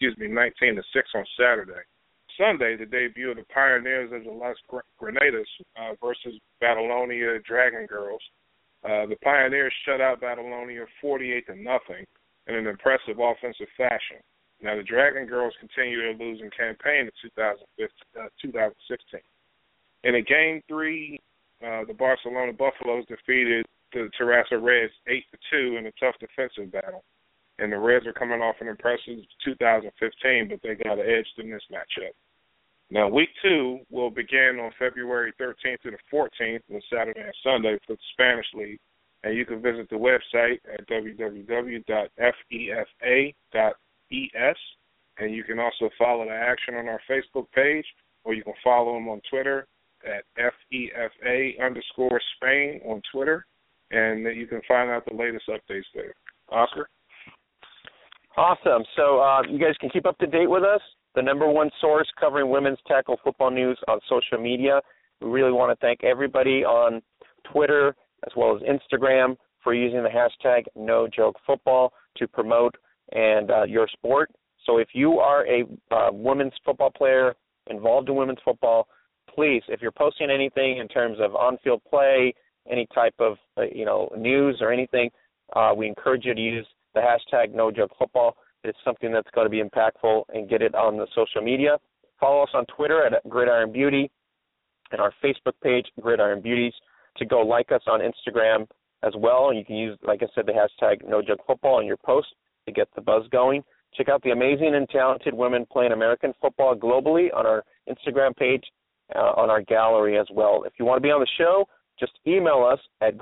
Speaker 4: on Saturday. Sunday, the debut of the Pioneers of the Las Granadas versus Battlelonia Dragon Girls. The Pioneers shut out Battlelonia 48-0 in an impressive offensive fashion. Now, the Dragon Girls continue their losing campaign in 2016. In a Game 3, the Barcelona Buffaloes defeated the Terrassa Reds 8-2 in a tough defensive battle. And the Reds are coming off an impressive 2015, but they got an edge in this matchup. Now, Week 2 will begin on February 13th to the 14th on Saturday and Sunday for the Spanish League. And you can visit the website at www.fefa.es. And you can also follow the action on our Facebook page, or you can follow them on Twitter at FEFA_Spain on Twitter. And you can find out the latest updates there. Oscar?
Speaker 2: Awesome. So you guys can keep up to date with us, the number one source covering women's tackle football news on social media. We really want to thank everybody on Twitter as well as Instagram for using the hashtag NoJokeFootball to promote and your sport. So if you are a women's football player involved in women's football, please, if you're posting anything in terms of on-field play, any type of news or anything, we encourage you to use the hashtag NoJokeFootball. It's something that's going to be impactful, and get it on the social media. Follow us on Twitter at Gridiron Beauty and our Facebook page, Gridiron Beauties, to go like us on Instagram as well. And you can use, like I said, the hashtag NoJokeFootball in your post to get the buzz going. Check out the amazing and talented women playing American football globally on our Instagram page, on our gallery as well. If you want to be on the show, just email us at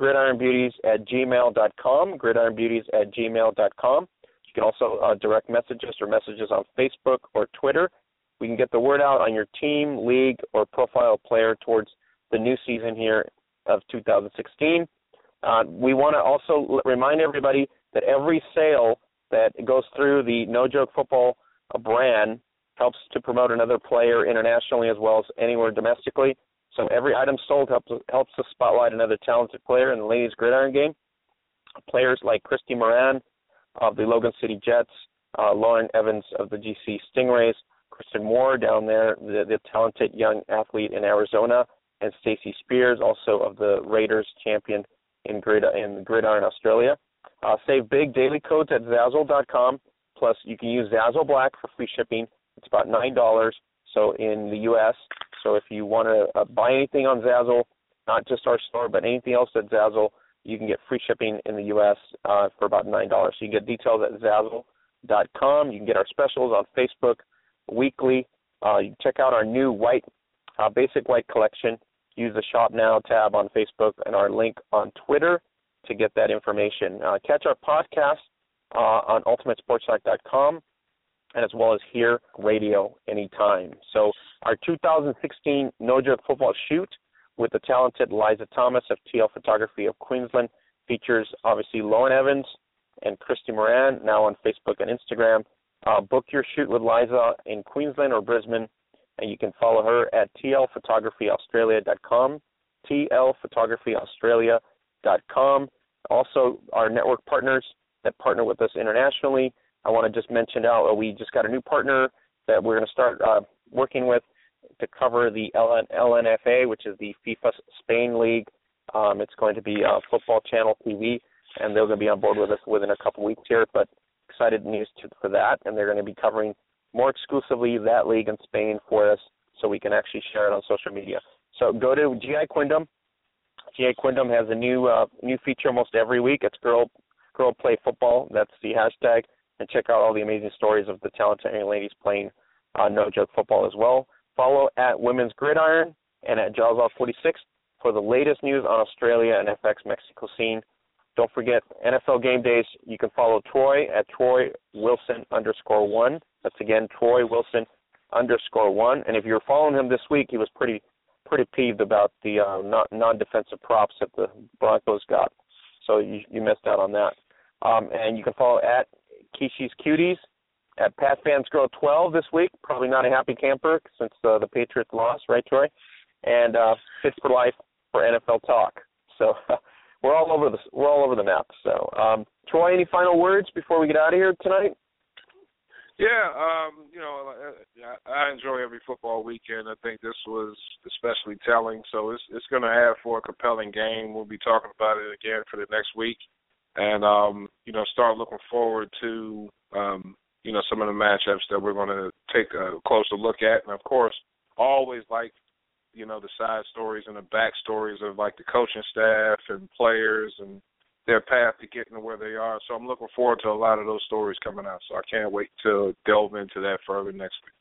Speaker 2: gridironbeauties@gmail.com, gridironbeauties@gmail.com. You can also direct messages or messages on Facebook or Twitter. We can get the word out on your team, league, or profile player towards the new season here of 2016. We want to also remind everybody that every sale that goes through the No Joke Football brand helps to promote another player internationally as well as anywhere domestically. So every item sold helps to spotlight another talented player in the ladies' gridiron game. Players like Christy Moran of the Logan City Jets, Lauren Evans of the GC Stingrays, Kristen Moore down there, the talented young athlete in Arizona, and Stacey Spears, also of the Raiders champion in Gridiron Australia. Save big daily codes at Zazzle.com. Plus, you can use Zazzle Black for free shipping. It's about $9 so in the U.S. So if you want to buy anything on Zazzle, not just our store, but anything else at Zazzle, you can get free shipping in the U.S. For about $9. So you can get details at Zazzle.com. You can get our specials on Facebook weekly. You can check out our new basic white collection. Use the Shop Now tab on Facebook and our link on Twitter to get that information. Catch our podcast on UltimateSportsTalk.com and as well as here radio anytime. So our 2016 No Joke Football Shoot with the talented Liza Thomas of TL Photography of Queensland features obviously Lauren Evans and Christy Moran now on Facebook and Instagram, Book your shoot with Liza in Queensland or Brisbane, and you can follow her at tlphotographyaustralia.com, tlphotographyaustralia.com. Also, our network partners that partner with us internationally, I want to just mention we just got a new partner that we're going to start working with to cover the LNFA, which is the FIFA Spain League. It's going to be Football Channel TV, and they're going to be on board with us within a couple weeks here, but excited news for that, and they're going to be covering more exclusively that league in Spain for us so we can actually share it on social media. So go to GI Quindom. GI Quindom has a new feature almost every week. It's Girl Play Football. That's the hashtag. And check out all the amazing stories of the talented young ladies playing no joke football as well. Follow at Women's Gridiron and at Jaws46 for the latest news on Australia and FX Mexico scene. Don't forget, NFL game days, you can follow Troy at TroyWilson_1. That's again, TroyWilson_1. And if you're following him this week, he was pretty peeved about the non-defensive props that the Broncos got. So you missed out on that. And you can follow at Kishi's Cuties, at PatFansGirl12 this week. Probably not a happy camper since the Patriots lost, right, Troy? And Fit for Life for NFL Talk. So we're all over the map. So Troy, any final words before we get out of here tonight?
Speaker 4: Yeah, I enjoy every football weekend. I think this was especially telling. So it's going to have for a compelling game. We'll be talking about it again for the next week, and start looking forward to some of the matchups that we're going to take a closer look at. And of course, always like the side stories and the back stories of like the coaching staff and players and their path to getting to where they are. So I'm looking forward to a lot of those stories coming out. So I can't wait to delve into that further next week.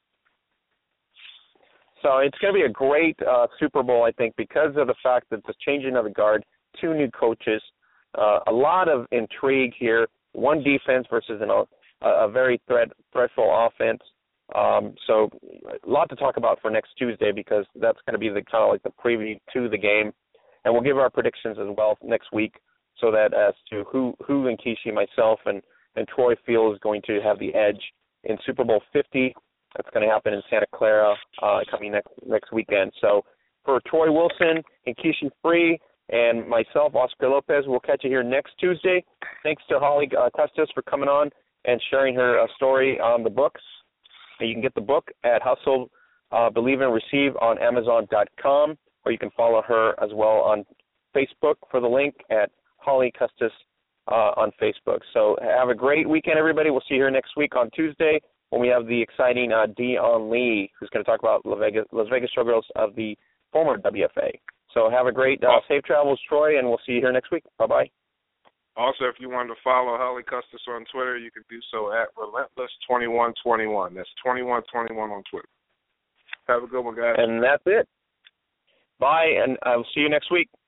Speaker 2: So it's going to be a great Super Bowl, I think, because of the fact that the changing of the guard, 2 new coaches, a lot of intrigue here, one defense versus a very threatful offense. So a lot to talk about for next Tuesday because that's going to be the kind of like the preview to the game. And we'll give our predictions as well next week so that as to who and Kishi, myself, and Troy feel is going to have the edge in Super Bowl 50. That's going to happen in Santa Clara coming next weekend. So for Troy Wilson and Kishi Free and myself, Oscar Lopez, we'll catch you here next Tuesday. Thanks to Holly Custis for coming on and sharing her story on the books. And you can get the book at Hustle, Believe and Receive on Amazon.com, or you can follow her as well on Facebook for the link at Holly Custis on Facebook. So have a great weekend, everybody. We'll see you here next week on Tuesday when we have the exciting Dion Lee, who's going to talk about Las Vegas Showgirls of the former WFA. So have a great safe travels, Troy, and we'll see you here next week. Bye-bye.
Speaker 4: Also, if you wanted to follow Holly Custis on Twitter, you can do so at Relentless2121. That's 2121 on Twitter. Have a good one, guys.
Speaker 2: And that's it. Bye, and I will see you next week.